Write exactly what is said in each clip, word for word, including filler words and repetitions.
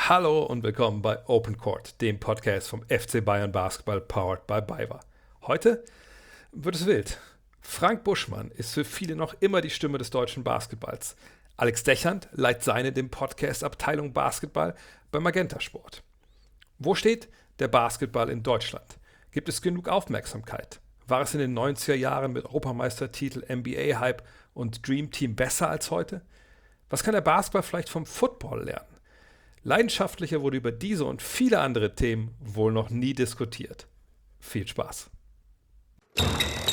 Hallo und willkommen bei Open Court, dem Podcast vom F C Bayern Basketball powered by BayWa. Heute wird es wild. Frank Buschmann ist für viele noch immer die Stimme des deutschen Basketballs. Alex Dechant leiht seine dem Podcast Abteilung Basketball bei Magenta Sport. Wo steht der Basketball in Deutschland? Gibt es genug Aufmerksamkeit? War es in den neunziger Jahren mit Europameistertitel, N B A-Hype und Dream Team besser als heute? Was kann der Basketball vielleicht vom Football lernen? Leidenschaftlicher wurde über diese und viele andere Themen wohl noch nie diskutiert. Viel Spaß. Und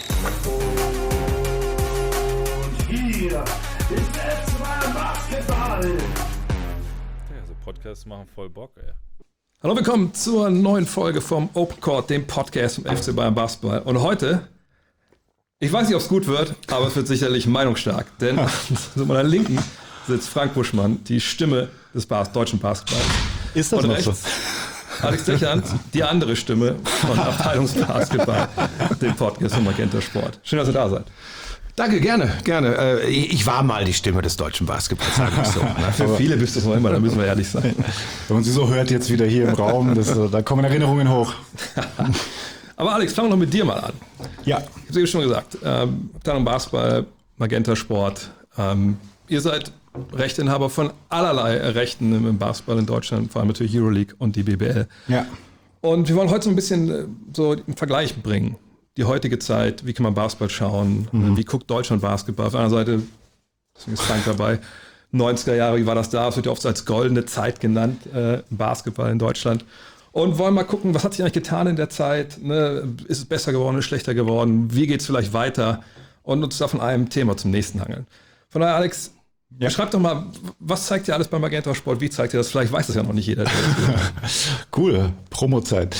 hier ist F C Bayern Basketball. Ja, so Podcasts machen voll Bock, ey. Hallo, willkommen zur neuen Folge vom Open Court, dem Podcast vom F C Bayern Basketball. Und heute, ich weiß nicht, ob es gut wird, aber es wird sicherlich meinungsstark. Denn zu meiner Linken sitzt Frank Buschmann, die Stimme des Bas- deutschen Basketballs. Ist das und noch rechts so? Alex Dechant, die andere Stimme von Abteilungsbasketball, dem Podcast von Magenta Sport. Schön, dass ihr da seid. Danke, gerne, gerne. Ich war mal die Stimme des deutschen Basketballs, sagen wir so. Für viele bist du es noch immer, da müssen wir ehrlich sein. Wenn man sie so hört jetzt wieder hier im Raum, das, da kommen Erinnerungen hoch. Aber Alex, fangen wir noch mit dir mal an. Ja. Ich habe es eben schon gesagt, ähm, Abteilung Basketball, Magenta Sport. Ähm, ihr seid Rechteinhaber von allerlei Rechten im Basketball in Deutschland, vor allem natürlich Euroleague und die B B L. Ja. Und wir wollen heute so ein bisschen äh, so einen Vergleich bringen. Die heutige Zeit, wie kann man Basketball schauen, mhm. wie guckt Deutschland Basketball? Auf einer Seite, deswegen ist Frank dabei, neunziger Jahre, wie war das da? Es wird ja oft als goldene Zeit genannt, äh, Basketball in Deutschland. Und wollen mal gucken, was hat sich eigentlich getan in der Zeit? Ne? Ist es besser geworden, ist es schlechter geworden? Wie geht es vielleicht weiter? Und uns da von einem Thema zum nächsten hangeln. Von daher, Alex, ja. Schreib doch mal, was zeigt dir alles bei Magenta Sport? Wie zeigt dir das? Vielleicht weiß das ja noch nicht jeder. Cool, Promozeit.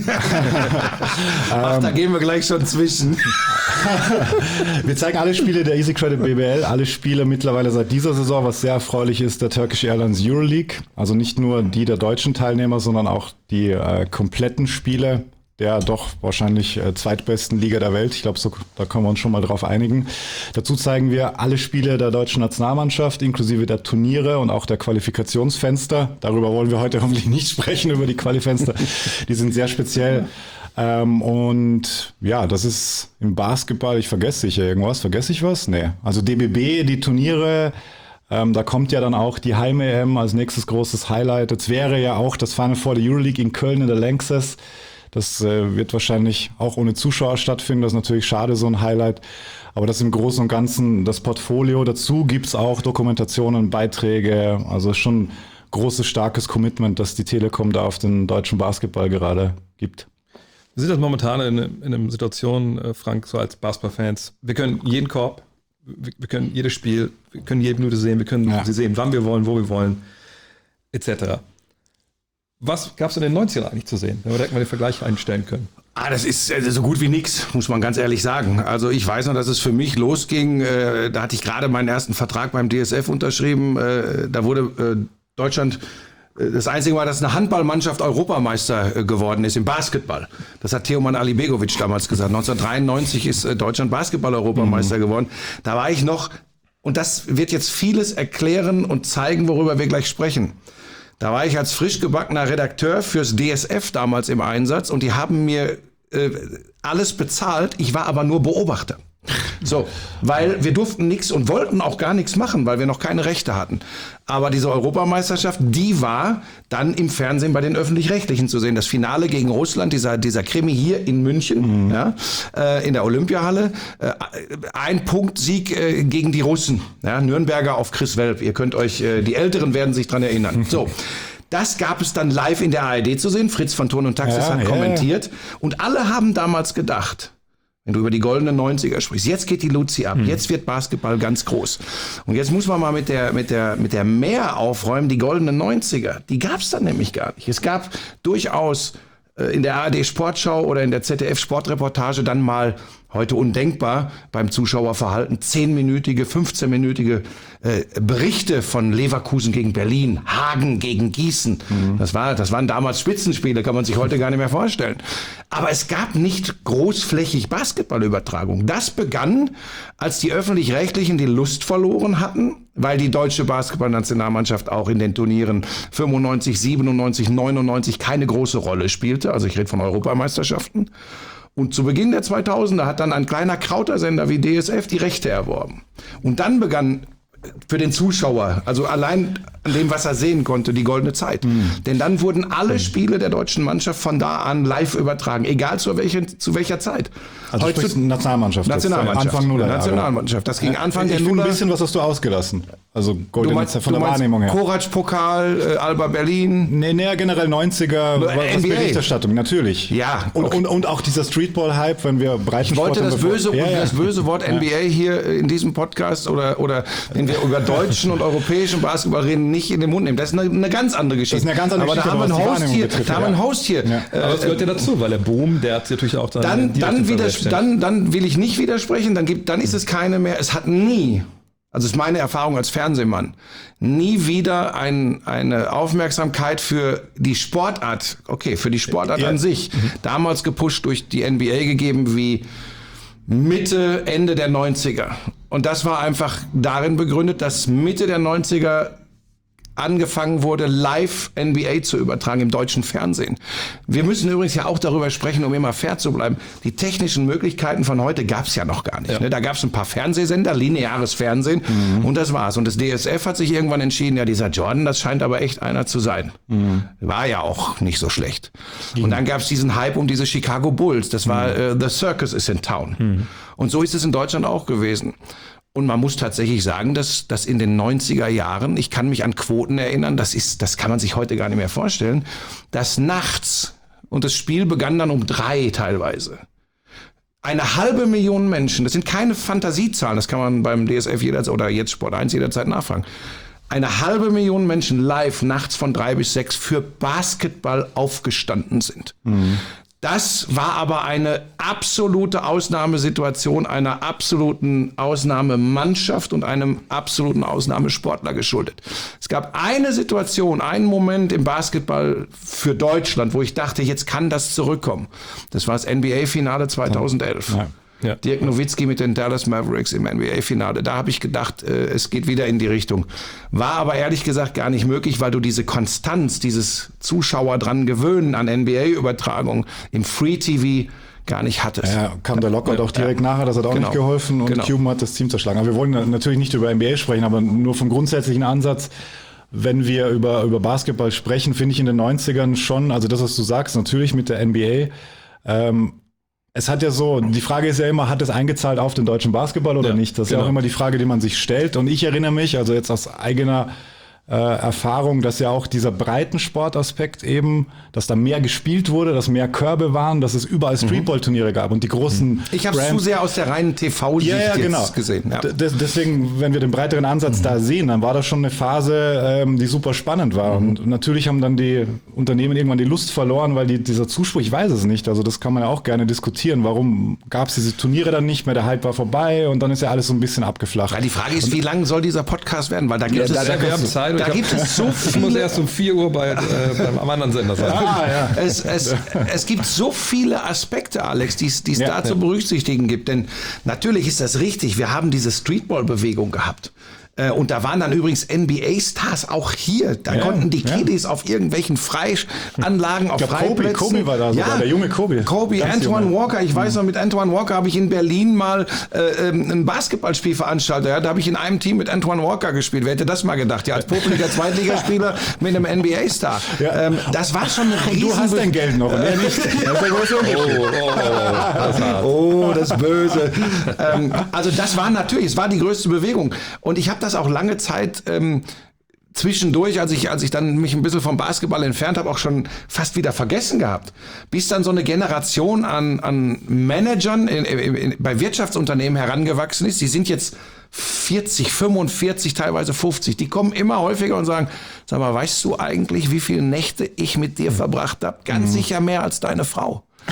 Ach, da gehen wir gleich schon zwischen. Wir zeigen alle Spiele der Easy Credit B B L, alle Spiele mittlerweile seit dieser Saison, was sehr erfreulich ist, der Turkish Airlines Euroleague. Also nicht nur die der deutschen Teilnehmer, sondern auch die äh, kompletten Spiele der doch wahrscheinlich äh, zweitbesten Liga der Welt. Ich glaube, so, da können wir uns schon mal drauf einigen. Dazu zeigen wir alle Spiele der deutschen Nationalmannschaft, inklusive der Turniere und auch der Qualifikationsfenster. Darüber wollen wir heute hoffentlich nicht sprechen, über die Qualifenster. Die sind sehr speziell. Ähm, und ja, das ist im Basketball, ich vergesse sicher irgendwas. Vergesse ich was? Nee. Also D B B, die Turniere, ähm, da kommt ja dann auch die Heim-E M als nächstes großes Highlight. Jetzt wäre ja auch das Final Four der Euroleague in Köln in der Lanxess. Das äh, wird wahrscheinlich auch ohne Zuschauer stattfinden. Das ist natürlich schade, so ein Highlight. Aber das im Großen und Ganzen das Portfolio. Dazu gibt's auch Dokumentationen, Beiträge. Also schon großes, starkes Commitment, das die Telekom da auf den deutschen Basketball gerade gibt. Wir sind jetzt momentan in, in einer Situation, Frank, so als Basketballfans. Wir können jeden Korb, wir können jedes Spiel, wir können jede Minute sehen, wir können ja. sie sehen, wann wir wollen, wo wir wollen, et cetera. Was gab es in den neunzigern eigentlich zu sehen, wenn wir direkt mal den Vergleich einstellen können? Ah, das ist äh, so gut wie nix, muss man ganz ehrlich sagen. Also ich weiß noch, dass es für mich losging, äh, da hatte ich gerade meinen ersten Vertrag beim D S F unterschrieben. Äh, da wurde äh, Deutschland, äh, das Einzige war, dass eine Handballmannschaft Europameister äh, geworden ist im Basketball. Das hat Teoman Alibegovic damals gesagt. neunzehnhundertdreiundneunzig ist äh, Deutschland Basketball-Europameister mhm. geworden. Da war ich noch, und das wird jetzt vieles erklären und zeigen, worüber wir gleich sprechen. Da war ich als frisch gebackener Redakteur fürs D S F damals im Einsatz und die haben mir äh, alles bezahlt. Ich war aber nur Beobachter. So, weil wir durften nichts und wollten auch gar nichts machen, weil wir noch keine Rechte hatten. Aber diese Europameisterschaft, die war dann im Fernsehen bei den Öffentlich-Rechtlichen zu sehen. Das Finale gegen Russland, dieser, dieser Krimi hier in München, mhm. ja, äh, in der Olympiahalle. Äh, ein Punktsieg äh, gegen die Russen. Ja, Nürnberger auf Chris Welp. Ihr könnt euch, äh, die Älteren werden sich dran erinnern. So. Das gab es dann live in der A R D zu sehen. Fritz von Ton und Taxis ja, hat ja, kommentiert. Ja. Und alle haben damals gedacht, wenn du über die goldenen neunziger sprichst, jetzt geht die Luzi ab, mhm. jetzt wird Basketball ganz groß. Und jetzt muss man mal mit der, mit der, mit der Mehr aufräumen, die goldenen neunziger, die gab es dann nämlich gar nicht. Es gab durchaus äh, in der A R D Sportschau oder in der Z D F Sportreportage dann mal, heute undenkbar, beim Zuschauerverhalten, zehnminütige, fünfzehnminütige äh, Berichte von Leverkusen gegen Berlin, Hagen gegen Gießen. Mhm. Das war, das waren damals Spitzenspiele, kann man sich heute gar nicht mehr vorstellen. Aber es gab nicht großflächig Basketballübertragung. Das begann, als die Öffentlich-Rechtlichen die Lust verloren hatten, weil die deutsche Basketballnationalmannschaft auch in den Turnieren fünfundneunzig, siebenundneunzig, neunundneunzig keine große Rolle spielte. Also ich rede von Europameisterschaften. Und zu Beginn der zweitausender hat dann ein kleiner Krautersender wie D S F die Rechte erworben. Und dann begann für den Zuschauer, also allein an dem, was er sehen konnte, die goldene Zeit. Mhm. Denn dann wurden alle Spiele der deutschen Mannschaft von da an live übertragen, egal zu welcher, zu welcher Zeit. Also Heute sprichst Nationalmannschaft. Nationalmannschaft. Anfang Nuller. Nationalmannschaft. Das ging Anfang ich der finde Nuller. ein bisschen, was hast du ausgelassen? Also goldene Zeit von der Wahrnehmung her. Korac-Pokal, äh, Alba Berlin. Nee, nee, generell neunziger, N was B A. Berichterstattung, natürlich. Ja. Und, Okay. und, und auch dieser Streetball-Hype, wenn wir Breitensport... Ich wollte das bevor- böse, ja, ja. das böse Wort N B A hier in diesem Podcast oder, oder wenn wir über deutschen und europäischen Basketball reden, nicht in den Mund nehmen. Das ist eine, eine ganz andere Geschichte. Das ist eine ganz andere aber Geschichte, da haben wir aber einen was die Host Wahrnehmung hier. betrifft, Da haben wir einen ja. Host hier. Ja. Äh, Aber das gehört ja dazu, weil der Boom, der hat natürlich auch dann... Dann, die dann, Richtung widers- verselbstständigt. dann, dann will ich nicht widersprechen, dann, gibt, dann ist es keine mehr. Es hat nie, also ist meine Erfahrung als Fernsehmann, nie wieder ein, eine Aufmerksamkeit für die Sportart, okay, für die Sportart Ja. an sich, damals gepusht durch die N B A gegeben wie Mitte, Ende der neunziger. Und das war einfach darin begründet, dass Mitte der neunziger angefangen wurde, live N B A zu übertragen im deutschen Fernsehen. Wir müssen übrigens ja auch darüber sprechen, um immer fair zu bleiben. Die technischen Möglichkeiten von heute gab es ja noch gar nicht. Ja. Ne? Da gab es ein paar Fernsehsender, lineares Fernsehen Mhm. und das war's. Und das D S F hat sich irgendwann entschieden, ja, dieser Jordan, das scheint aber echt einer zu sein. Mhm. War ja auch nicht so schlecht. Und dann gab es diesen Hype um diese Chicago Bulls. Das war äh, The Circus is in Town. Mhm. Und so ist es in Deutschland auch gewesen. Und man muss tatsächlich sagen, dass, dass in den neunziger Jahren, ich kann mich an Quoten erinnern, das ist, das kann man sich heute gar nicht mehr vorstellen, dass nachts, und das Spiel begann dann um drei teilweise, eine halbe Million Menschen, das sind keine Fantasiezahlen, das kann man beim D S F jederzeit oder jetzt Sport eins jederzeit nachfragen, eine halbe Million Menschen live nachts von drei bis sechs für Basketball aufgestanden sind. Mhm. Das war aber eine absolute Ausnahmesituation einer absoluten Ausnahmemannschaft und einem absoluten Ausnahmesportler geschuldet. Es gab eine Situation, einen Moment im Basketball für Deutschland, wo ich dachte, jetzt kann das zurückkommen. Das war das N B A-Finale zweitausendelf. Ja. Ja. Dirk Nowitzki mit den Dallas Mavericks im N B A-Finale. Da habe ich gedacht, äh, es geht wieder in die Richtung. War aber ehrlich gesagt gar nicht möglich, weil du diese Konstanz, dieses Zuschauer dran gewöhnen an N B A-Übertragung im Free-T V gar nicht hattest. Ja, kam der Lockout auch direkt nachher, das hat auch Genau. nicht geholfen und Genau. Cuban hat das Team zerschlagen. Aber wir wollen natürlich nicht über N B A sprechen, aber nur vom grundsätzlichen Ansatz. Wenn wir über, über Basketball sprechen, finde ich in den neunzigern schon, also das, was du sagst, natürlich mit der N B A, ähm, es hat ja so, die Frage ist ja immer, hat es eingezahlt auf den deutschen Basketball oder Ja, nicht? Das ist genau. ja auch immer die Frage, die man sich stellt. Und ich erinnere mich, also jetzt aus eigener äh, Erfahrung, dass ja auch dieser Breitensportaspekt eben, dass da mehr gespielt wurde, dass mehr Körbe waren, dass es überall Streetball-Turniere gab und die großen Ich habe es zu Brands- sehr aus der reinen T V-Sicht ja, ja, jetzt genau. gesehen. Ja. D- des- Deswegen, wenn wir den breiteren Ansatz da sehen, dann war das schon eine Phase, ähm, die super spannend war. Und natürlich haben dann die Unternehmen irgendwann die Lust verloren, weil die, dieser Zuspruch, ich weiß es nicht, also das kann man ja auch gerne diskutieren. Warum gab es diese Turniere dann nicht mehr? Der Hype war vorbei und dann ist ja alles so ein bisschen abgeflacht. Ja, die Frage ist, wie lang soll dieser Podcast werden? Weil da gibt Ja, es, da- wir haben Zeit und da ich gibt hab- es so Ich muss viele erst um vier Uhr bei, äh, beim am anderen Sender sein. Ah, ja. Es, es, es gibt so viele Aspekte, Alex, die es die es Ja, da zu berücksichtigen gibt. Denn natürlich ist das richtig. Wir haben diese Streetball-Bewegung gehabt. Äh, Und da waren dann übrigens N B A-Stars auch hier. Da Ja, konnten die ja. Kiddies auf irgendwelchen Freianlagen, auf Ich glaub, Kobe, Freiplätzen. Kobe war da sogar, der junge Kobe. Kobe, Ganz Antoine junge. Walker. Ich weiß noch, mit Antoine Walker habe ich in Berlin mal äh, ähm, ein Basketballspiel veranstaltet. Ja, da habe ich in einem Team mit Antoine Walker gespielt. Wer hätte das mal gedacht? Ja, als popeliger Zweitligaspieler mit einem N B A-Star. Ja. Ähm, das war schon eine riesen... Du hast dein Geld noch und er nicht. Das ist der große Unterschied. Oh, oh, oh, das war Oh, das Böse. ähm, also das war natürlich, es war die größte Bewegung. Und ich habe das auch lange Zeit ähm, zwischendurch, als ich, als ich dann mich ein bisschen vom Basketball entfernt habe, auch schon fast wieder vergessen gehabt. Bis dann so eine Generation an, an Managern in, in, in, bei Wirtschaftsunternehmen herangewachsen ist. Die sind jetzt vierzig, fünfundvierzig, teilweise fünfzig. Die kommen immer häufiger und sagen, sag mal, weißt du eigentlich, wie viele Nächte ich mit dir verbracht habe? Ganz sicher mehr als deine Frau.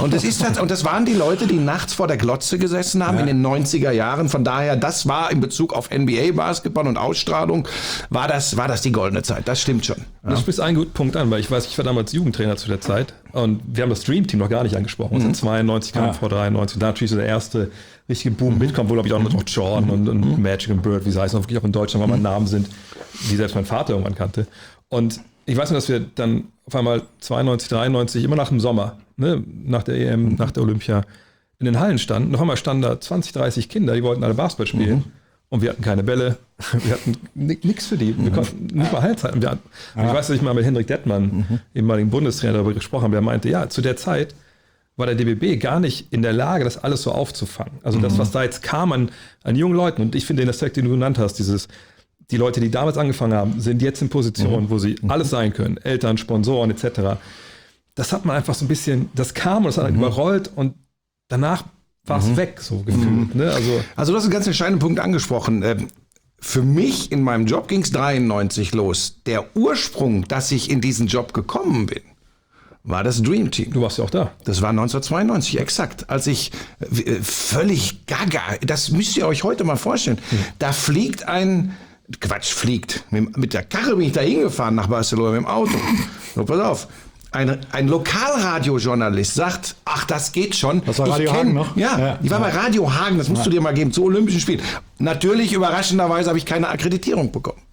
Und das ist und das waren die Leute, die nachts vor der Glotze gesessen haben ja. in den neunziger Jahren. Von daher, das war in Bezug auf N B A-Basketball und Ausstrahlung, war das, war das die goldene Zeit. Das stimmt schon. Ja. Du sprichst einen guten Punkt an, weil ich weiß, ich war damals Jugendtrainer zu der Zeit und wir haben das Dream Team noch gar nicht angesprochen. Mhm. zweiundneunzig kam ja. vor dreiundneunzig. Da natürlich so der erste richtige Boom mitkommt, wo glaube ich auch noch Jordan mhm. und, und mhm. Magic und Bird, wie sie heißen, auch wirklich auch in Deutschland, weil man Namen sind, die selbst mein Vater irgendwann kannte. Und ich weiß nur, dass wir dann auf einmal zweiundneunzig, dreiundneunzig, immer nach dem Sommer, ne, nach der E M, mhm. nach der Olympia, in den Hallen standen. Noch einmal standen da zwanzig, dreißig Kinder, die wollten alle Basketball spielen. Mhm. Und wir hatten keine Bälle, wir hatten nichts für die. Wir konnten nicht mal Halbzeit. Wir hatten, ja. Ich weiß, dass ich mal mit Hendrik Dettmann, mhm. ehemaligen Bundestrainer, darüber gesprochen habe. Der meinte, ja, zu der Zeit war der D B B gar nicht in der Lage, das alles so aufzufangen. Also mhm. das, was da jetzt kam an, an jungen Leuten. Und ich finde den Aspekt, den du genannt hast, dieses, die Leute, die damals angefangen haben, sind jetzt in Positionen, mhm. wo sie mhm. alles sein können. Eltern, Sponsoren et cetera. Das hat man einfach so ein bisschen, das kam und das hat halt mhm. überrollt und danach war es mhm. weg, so gefühlt. Mhm. Ne? Also, also du hast einen ganz entscheidenden Punkt angesprochen. Für mich in meinem Job ging es dreiundneunzig los. Der Ursprung, dass ich in diesen Job gekommen bin, war das Dream Team. Du warst ja auch da. Das war neunzehnhundertzweiundneunzig, exakt. Als ich äh, völlig gaga, das müsst ihr euch heute mal vorstellen, mhm. da fliegt ein, Quatsch, fliegt, mit, mit der Karre bin ich da hingefahren nach Barcelona mit dem Auto. So, pass auf. Ein, ein Lokalradiojournalist sagt, ach, das geht schon. Das war ich Radio kenn, Hagen noch? Ja, ja, ich war ja. bei Radio Hagen, das musst ja. du dir mal geben, zu Olympischen Spielen. Natürlich, überraschenderweise, habe ich keine Akkreditierung bekommen.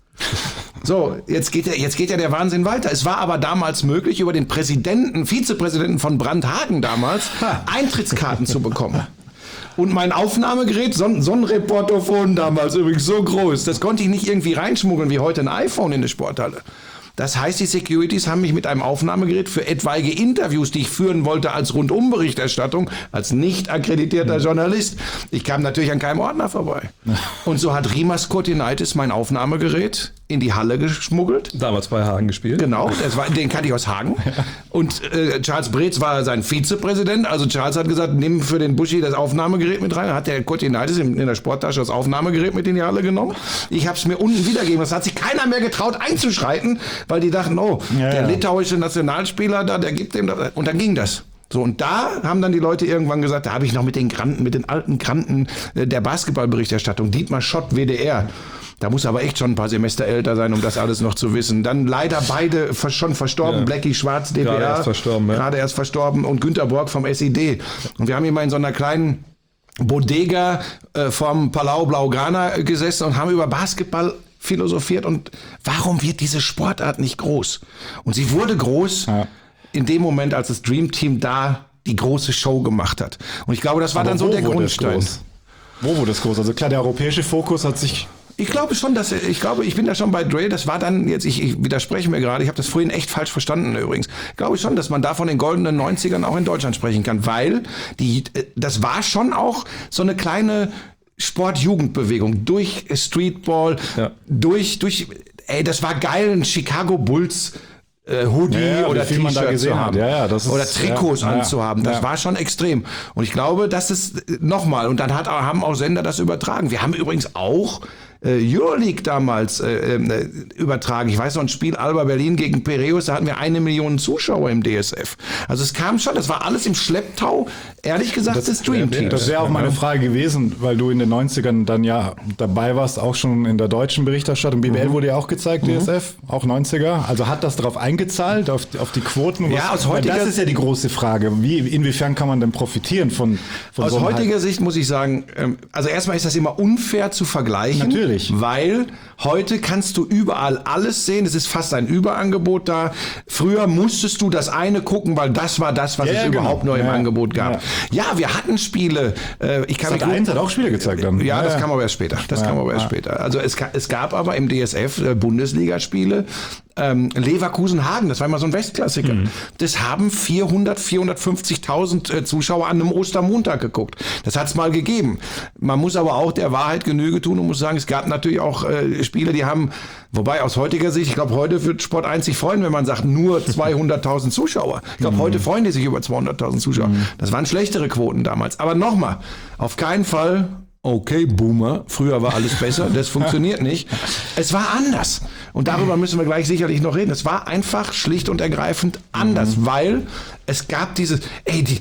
So, jetzt geht, der, jetzt geht ja der Wahnsinn weiter. Es war aber damals möglich, über den Präsidenten, Vizepräsidenten von Brandhagen damals, Eintrittskarten zu bekommen. Und mein Aufnahmegerät, so ein, so ein Reportophon damals übrigens so groß, das konnte ich nicht irgendwie reinschmuggeln wie heute ein iPhone in die Sporthalle. Das heißt, die Securities haben mich mit einem Aufnahmegerät für etwaige Interviews, die ich führen wollte als Rundumberichterstattung, als nicht akkreditierter mhm. Journalist. Ich kam natürlich an keinem Ordner vorbei. Und so hat Rimas Kurtinaitis mein Aufnahmegerät in die Halle geschmuggelt. Damals bei Hagen gespielt. Genau, das war, den kannte ich aus Hagen. Und äh, Charles Breetz war sein Vizepräsident. Also Charles hat gesagt, nimm für den Buschi das Aufnahmegerät mit rein. Dann hat der Kurtinaitis in, in der Sporttasche das Aufnahmegerät mit in die Halle genommen. Ich habe es mir unten wiedergegeben. Das hat sich keiner mehr getraut einzuschreiten, weil die dachten, oh, ja, der ja. litauische Nationalspieler da, der gibt dem das. Und dann ging das. So, und da haben dann die Leute irgendwann gesagt, da habe ich noch mit den Granten, mit den alten Granten äh, der Basketballberichterstattung, Dietmar Schott, W D R. Da muss aber echt schon ein paar Semester älter sein, um das alles noch zu wissen. Dann leider beide schon verstorben, ja. Blackie Schwarz, D P R, gerade erst verstorben, ja. gerade erst verstorben und Günter Borg vom S I D. Und wir haben immer in so einer kleinen Bodega äh, vom Palau Blaugrana gesessen und haben über Basketball philosophiert und warum wird diese Sportart nicht groß? Und sie wurde groß ja. in dem Moment, als das Dream Team da die große Show gemacht hat. Und ich glaube, das war aber dann so der Grundstein. Wo wurde das groß? Also klar, der europäische Fokus hat sich... Ich glaube schon, dass ich glaube, ich bin da schon bei Dre. Das war dann jetzt, ich, ich widerspreche mir gerade. Ich habe das vorhin echt falsch verstanden übrigens. Ich glaube schon, dass man da von den goldenen neunzigern auch in Deutschland sprechen kann, weil die, das war schon auch so eine kleine Sportjugendbewegung durch Streetball, ja. durch durch. Ey, das war geil, ein Chicago Bulls äh, Hoodie ja, ja, oder T-Shirt zu haben. Ja, ja, das ist, oder Trikots ja, anzuhaben. Das ja. war schon extrem. Und ich glaube, das ist nochmal. Und dann hat, haben auch Sender das übertragen. Wir haben übrigens auch Euroleague damals äh, äh, übertragen. Ich weiß noch, ein Spiel Alba Berlin gegen Piraeus, da hatten wir eine Million Zuschauer im D S F. Also es kam schon, das war alles im Schlepptau, ehrlich gesagt, das, das Dream Team. Das wäre auch meine Frage gewesen, weil du in den neunzigern dann ja dabei warst, auch schon in der deutschen Berichterstattung. B B L mhm. wurde ja auch gezeigt, mhm. D S F, auch neunziger. Also hat das darauf eingezahlt, auf, auf die Quoten? Ja, aus heutiger Das ist ja die große Frage. Wie, inwiefern kann man denn profitieren von, von aus so einem heutiger Hype? Sicht muss ich sagen, also erstmal ist das immer unfair zu vergleichen. Natürlich. Weil heute kannst du überall alles sehen. Es ist fast ein Überangebot da. Früher musstest du das eine gucken, weil das war das, was ja, es ja, überhaupt genau. nur im ja, Angebot gab. Ja. ja, wir hatten Spiele. Äh, ich kann Sat eins hat auch Spiele gezeigt dann. Ja, ja das ja. kam aber erst später. Das ja, kam aber erst ja. später. Also es, es gab aber im D S F äh, Bundesligaspiele. Ähm, Leverkusen-Hagen, das war immer so ein Westklassiker. Mhm. Das haben vierhundert, vierhundertfünfzigtausend äh, Zuschauer an einem Ostermontag geguckt. Das hat es mal gegeben. Man muss aber auch der Wahrheit Genüge tun und muss sagen, es gab natürlich auch äh, Spiele, die haben, wobei aus heutiger Sicht, ich glaube, heute wird Sport eins sich freuen, wenn man sagt, nur zweihunderttausend Zuschauer. Ich glaube, mhm. heute freuen die sich über zweihunderttausend Zuschauer. Mhm. Das waren schlechtere Quoten damals. Aber nochmal, auf keinen Fall... Okay, Boomer, früher war alles besser, das funktioniert nicht. Es war anders. Und darüber müssen wir gleich sicherlich noch reden. Es war einfach schlicht und ergreifend anders, mhm. weil es gab dieses, ey, die,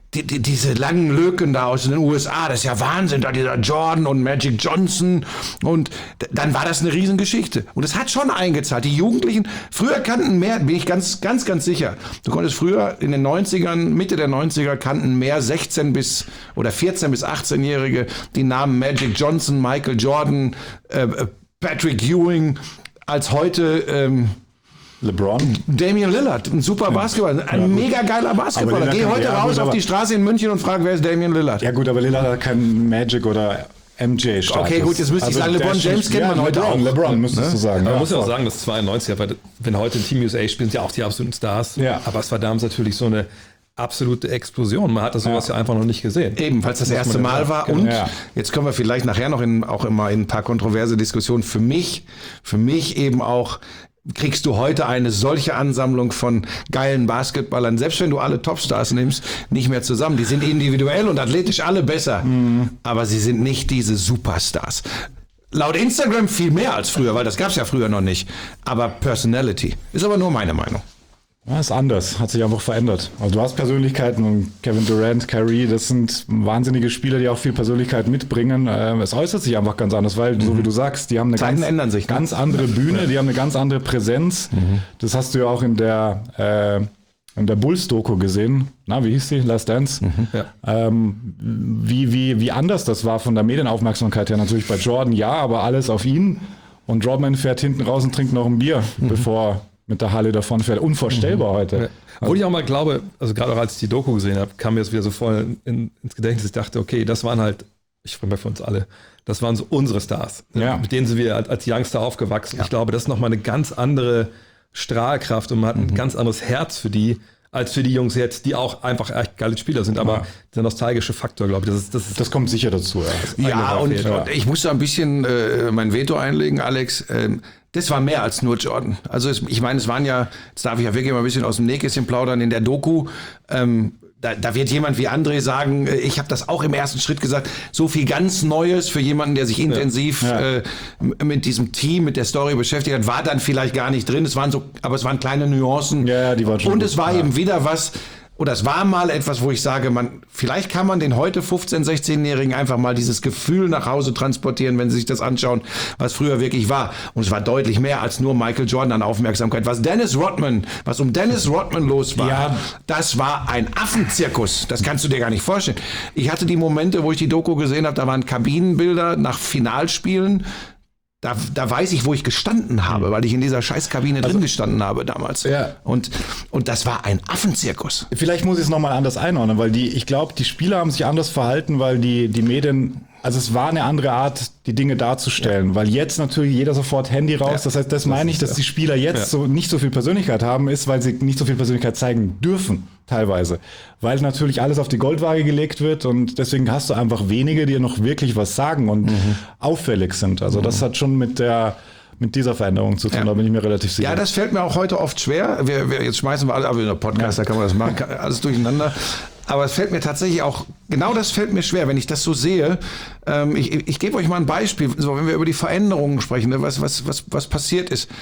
die, die, diese langen Löken da aus den U S A, das ist ja Wahnsinn, da dieser Jordan und Magic Johnson und d- dann war das eine Riesengeschichte. Und es hat schon eingezahlt. Die Jugendlichen, früher kannten mehr, bin ich ganz, ganz, ganz sicher, du konntest früher in den neunzigern, Mitte der neunziger kannten mehr sechzehn bis oder vierzehn bis achtzehnjährige die Namen Magic Johnson, Michael Jordan, äh, Patrick Ewing, als heute ähm, LeBron. Damian Lillard, ein super Basketballer, ein Ja, gut. mega geiler Basketballer. Lillard Geh kann- heute ja, raus gut, auf aber- die Straße in München und frag, wer ist Damian Lillard? Ja gut, aber Lillard hat keinen Magic oder M J-Status. Okay, gut, jetzt müsste ich sagen, der LeBron ist James schon- kennt ja, man heute LeBron, auch. LeBron, müsstest Ne? du sagen. Man ja, muss ja auch voll. sagen, das zweiundneunziger, weil wenn heute in Team U S A spielen, sind ja auch die absoluten Stars. Ja. Aber es war damals natürlich so eine absolute Explosion. Man hat das sowas ja, einfach noch nicht gesehen. Eben, weil es das Muss erste man ja Mal sagen. war. Genau. Und Ja. jetzt kommen wir vielleicht nachher noch in, auch immer in ein paar kontroverse Diskussionen. Für mich, für mich eben auch, kriegst du heute eine solche Ansammlung von geilen Basketballern, selbst wenn du alle Topstars nimmst, nicht mehr zusammen. Die sind individuell und athletisch alle besser, Mhm. aber sie sind nicht diese Superstars. Laut Instagram viel mehr als früher, weil das gab's ja früher noch nicht. Aber Personality ist aber nur meine Meinung. Ja, ist anders, hat sich einfach verändert. Also du hast Persönlichkeiten und Kevin Durant, Kyrie, das sind wahnsinnige Spieler, die auch viel Persönlichkeit mitbringen. Ähm, es äußert sich einfach ganz anders, weil, so wie du sagst, die haben eine Zeiten ganz, ändern sich, ne? ganz andere Bühne, die haben eine ganz andere Präsenz. Das hast du ja auch in der, äh, in der Bulls-Doku gesehen. Na, wie hieß die? Last Dance. Ja. Ähm, wie, wie, wie anders das war von der Medienaufmerksamkeit her. Natürlich bei Jordan, ja, aber alles auf ihn. Und Rodman fährt hinten raus und trinkt noch ein Bier, bevor mit der Halle davon fährt. Unvorstellbar heute. Ja. Obwohl ich auch mal glaube, also gerade auch als ich die Doku gesehen habe, kam mir das wieder so voll in, ins Gedächtnis. Ich dachte, okay, das waren halt, ich spreche mal für uns alle, das waren so unsere Stars. Ja. Mit denen sind wir als, als Youngster aufgewachsen. Ich glaube, das ist nochmal eine ganz andere Strahlkraft und man hat ein ganz anderes Herz für die, als für die Jungs jetzt, die auch einfach echt geile Spieler sind. Aber Ja. der nostalgische Faktor, glaube ich, das ist, das ist Das kommt sicher dazu. Ja. Ja, Eine und, Waffe, ja. und ich musste ein bisschen äh, mein Veto einlegen, Alex. Ähm, das war mehr als nur Jordan. Also es, ich meine, es waren ja, jetzt darf ich ja wirklich mal ein bisschen aus dem Nähkästchen plaudern, in der Doku, ähm, da, da wird jemand wie André sagen, äh, ich habe das auch im ersten Schritt gesagt, so viel ganz Neues für jemanden, der sich intensiv Ja. Äh, m- mit diesem Team, mit der Story beschäftigt hat, war dann vielleicht gar nicht drin. Es waren so, aber es waren kleine Nuancen. Ja, ja, die waren schon Und gut. es war Ja. eben wieder was, oder es war mal etwas, wo ich sage, man, vielleicht kann man den heute fünfzehn-, sechzehnjährigen einfach mal dieses Gefühl nach Hause transportieren, wenn sie sich das anschauen, was früher wirklich war. Und es war deutlich mehr als nur Michael Jordan an Aufmerksamkeit. Was Dennis Rodman, was um Dennis Rodman los war, Ja. das war ein Affenzirkus. Das kannst du dir gar nicht vorstellen. Ich hatte die Momente, wo ich die Doku gesehen habe, da waren Kabinenbilder nach Finalspielen. Da, da weiß ich, wo ich gestanden habe, weil ich in dieser Scheißkabine drin gestanden habe damals. Ja. Und, und das war ein Affenzirkus. Vielleicht muss ich es nochmal anders einordnen, weil die, ich glaube, die Spieler haben sich anders verhalten, weil die, die Medien, also es war eine andere Art, die Dinge darzustellen, weil jetzt natürlich jeder sofort Handy raus, Ja. das heißt, das meine ich, dass die Spieler jetzt Ja. so nicht so viel Persönlichkeit haben, ist, weil sie nicht so viel Persönlichkeit zeigen dürfen, teilweise. Weil natürlich alles auf die Goldwaage gelegt wird und deswegen hast du einfach wenige, die noch wirklich was sagen und Mhm. auffällig sind. Also das hat schon mit der, mit dieser Veränderung zu tun, Ja. da bin ich mir relativ sicher. Ja, das fällt mir auch heute oft schwer. Wir, wir, jetzt schmeißen wir alle, aber in der Podcast, da kann man das machen, kann, alles durcheinander. Aber es fällt mir tatsächlich auch, genau das fällt mir schwer, wenn ich das so sehe. Ähm, ich, ich gebe euch mal ein Beispiel, so, wenn wir über die Veränderungen sprechen, ne, was, was, was, was passiert ist.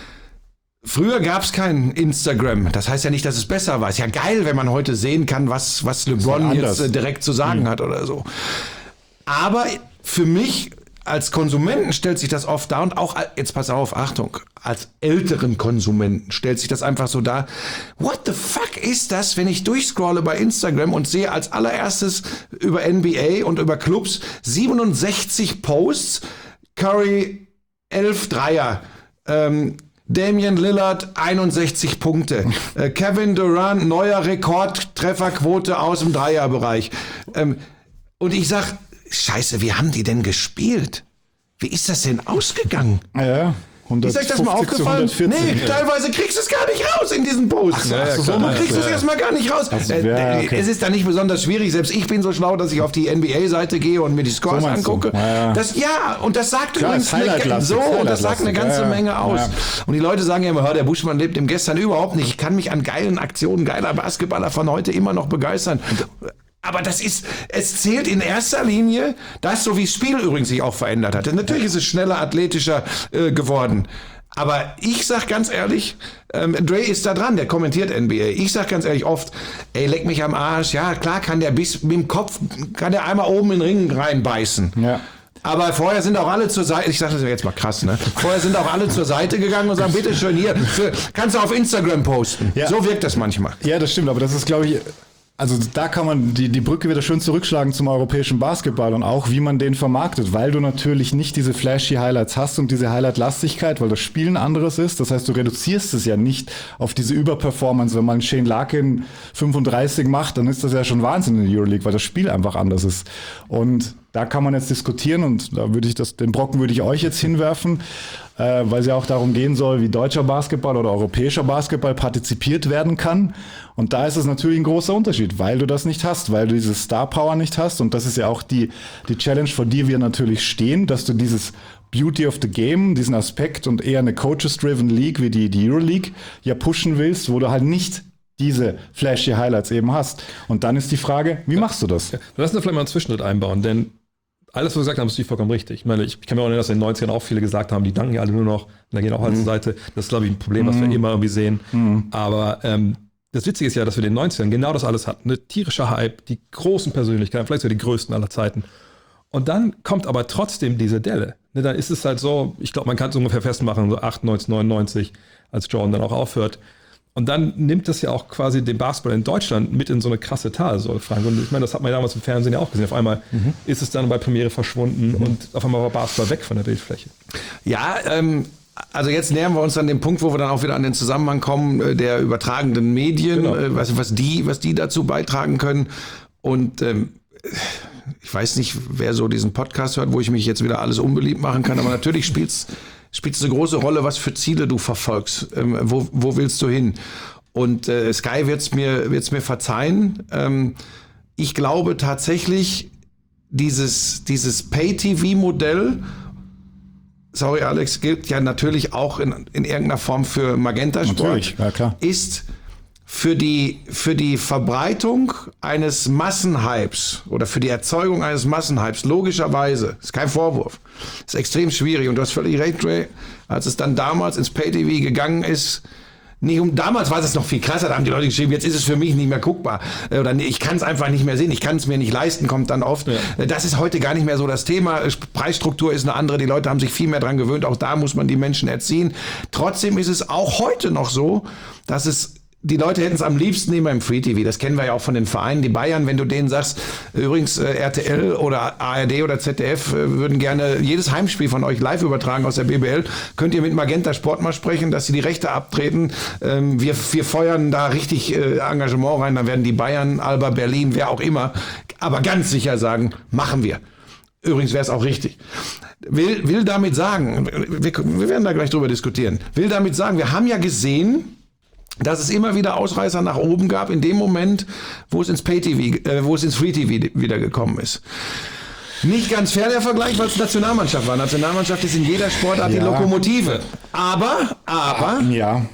Früher gab es kein Instagram. Das heißt ja nicht, dass es besser war. Ist ja geil, wenn man heute sehen kann, was, was LeBron anders. jetzt äh, direkt zu sagen hat oder so. Aber für mich als Konsumenten stellt sich das oft dar und auch, al- jetzt pass auf, Achtung, als älteren Konsumenten stellt sich das einfach so dar. What the fuck ist das, wenn ich durchscrolle bei Instagram und sehe als allererstes über N B A und über Clubs siebenundsechzig Posts, Curry elf Dreier, ähm, Damian Lillard einundsechzig Punkte. Äh, Kevin Durant, neuer Rekordtrefferquote aus dem Dreierbereich. Ähm, und ich sag, scheiße, wie haben die denn gespielt? Wie ist das denn ausgegangen? ja, Ist euch das mal hundertfünfzig zu aufgefallen? hundertvierzig. Nee, teilweise kriegst du es gar nicht raus in diesen Posts. ja, so, klar, man ja, kriegst du es ja. erstmal gar nicht raus. Also, Äh, ja, äh, okay. Es ist da nicht besonders schwierig. Selbst ich bin so schlau, dass ich auf die N B A-Seite gehe und mir die Scores So meinst du? angucke. Ja, ja. Das, ja, und das sagt Klar, übrigens ist eine, Highlight-lastig, so, und das sagt eine Highlight-lastig, ganze ja, ja. Menge aus. Ja. Und die Leute sagen ja immer, hör, der Buschmann lebt im Gestern überhaupt nicht. Ich kann mich an geilen Aktionen geiler Basketballer von heute immer noch begeistern. Aber das ist, es zählt in erster Linie, das, so wie das Spiel übrigens sich auch verändert hat. Natürlich ist es schneller, athletischer äh, geworden. Aber ich sag ganz ehrlich, ähm, Dre ist da dran, der kommentiert N B A. Ich sag ganz ehrlich oft, ey, leck mich am Arsch. Ja, klar kann der bis mit dem Kopf, kann der einmal oben in den Ring reinbeißen. Ja. Aber vorher sind auch alle zur Seite, ich sag das jetzt mal krass, ne? Vorher sind auch alle zur Seite gegangen und sagen, bitte schön, hier, für, kannst du auf Instagram posten. Ja. So wirkt das manchmal. Ja, das stimmt, aber das ist, glaube ich, also da kann man die, die Brücke wieder schön zurückschlagen zum europäischen Basketball und auch, wie man den vermarktet, weil du natürlich nicht diese flashy Highlights hast und diese Highlight-Lastigkeit, weil das Spiel ein anderes ist. Das heißt, du reduzierst es ja nicht auf diese Überperformance. Wenn man Shane Larkin fünfunddreißig macht, dann ist das ja schon Wahnsinn in der Euroleague, weil das Spiel einfach anders ist. Und da kann man jetzt diskutieren und da würde ich das, den Brocken würde ich euch jetzt hinwerfen, äh, weil es ja auch darum gehen soll, wie deutscher Basketball oder europäischer Basketball partizipiert werden kann. Und da ist es natürlich ein großer Unterschied, weil du das nicht hast, weil du diese Star Power nicht hast. Und das ist ja auch die, die Challenge, vor der wir natürlich stehen, dass du dieses Beauty of the Game, diesen Aspekt und eher eine Coaches-driven League wie die, die Euroleague ja pushen willst, wo du halt nicht diese flashy Highlights eben hast. Und dann ist die Frage, wie machst du das? Ja, lass uns da vielleicht mal einen Zwischenschritt einbauen, denn alles, was wir gesagt haben, ist natürlich vollkommen richtig. Ich meine, ich kann mir auch erinnern, dass in den neunzigern auch viele gesagt haben, die danken ja alle nur noch, und dann gehen auch alle zur Seite. Das ist, glaube ich, ein Problem, was wir immer irgendwie sehen. Mhm. Aber ähm, das Witzige ist ja, dass wir in den neunzigern genau das alles hatten. Eine tierische Hype, die großen Persönlichkeiten, vielleicht sogar die größten aller Zeiten. Und dann kommt aber trotzdem diese Delle. Ne, dann ist es halt so, ich glaube, man kann es ungefähr festmachen, so achtundneunzig, neunundneunzig, als Jordan dann auch aufhört. Und dann nimmt das ja auch quasi den Basketball in Deutschland mit in so eine krasse Talsohle, Frank. Und ich meine, das hat man ja damals im Fernsehen ja auch gesehen. Auf einmal mhm. ist es dann bei Premiere verschwunden mhm. und auf einmal war Basketball weg von der Bildfläche. Ja, ähm, also jetzt nähern wir uns an den Punkt, wo wir dann auch wieder an den Zusammenhang kommen der übertragenden Medien, genau. äh, was, was, die, was die dazu beitragen können. Und ähm, ich weiß nicht, wer so diesen Podcast hört, wo ich mich jetzt wieder alles unbeliebt machen kann, aber natürlich spielt's spielt es eine große Rolle, was für Ziele du verfolgst. Ähm, wo, wo willst du hin? Und äh, Sky wird es mir, wird's mir verzeihen. Ähm, ich glaube tatsächlich, dieses, dieses Pay-T V-Modell, sorry Alex, gilt ja natürlich auch in, in irgendeiner Form für Magenta Sport. Natürlich, ja klar. Ist für die, für die Verbreitung eines Massenhypes oder für die Erzeugung eines Massenhypes, logischerweise, ist kein Vorwurf, ist extrem schwierig. Und du hast völlig recht, Ray, als es dann damals ins Pay-T V gegangen ist, nicht um, damals war es noch viel krasser, da haben die Leute geschrieben, jetzt ist es für mich nicht mehr guckbar. Oder ich kann es einfach nicht mehr sehen, ich kann es mir nicht leisten, kommt dann oft. Ja. Das ist heute gar nicht mehr so das Thema. Preisstruktur ist eine andere, die Leute haben sich viel mehr dran gewöhnt, auch da muss man die Menschen erziehen. Trotzdem ist es auch heute noch so, dass es die Leute hätten es am liebsten immer im Free T V. Das kennen wir ja auch von den Vereinen. Die Bayern, wenn du denen sagst, übrigens äh, R T L oder A R D oder Z D F äh, würden gerne jedes Heimspiel von euch live übertragen aus der B B L, könnt ihr mit Magenta Sport mal sprechen, dass sie die Rechte abtreten. Ähm, wir, wir feuern da richtig äh, Engagement rein. Dann werden die Bayern, Alba Berlin, wer auch immer, aber ganz sicher sagen, machen wir. Übrigens wäre es auch richtig. Will, will damit sagen, wir, wir werden da gleich drüber diskutieren, will damit sagen, wir haben ja gesehen, dass es immer wieder Ausreißer nach oben gab, in dem Moment, wo es ins Pay-T V, äh, wo es ins Free-T V wieder gekommen ist. Nicht ganz fair der Vergleich, weil es Nationalmannschaft war. Nationalmannschaft ist in jeder Sportart ja. die Lokomotive. Aber, aber, ja.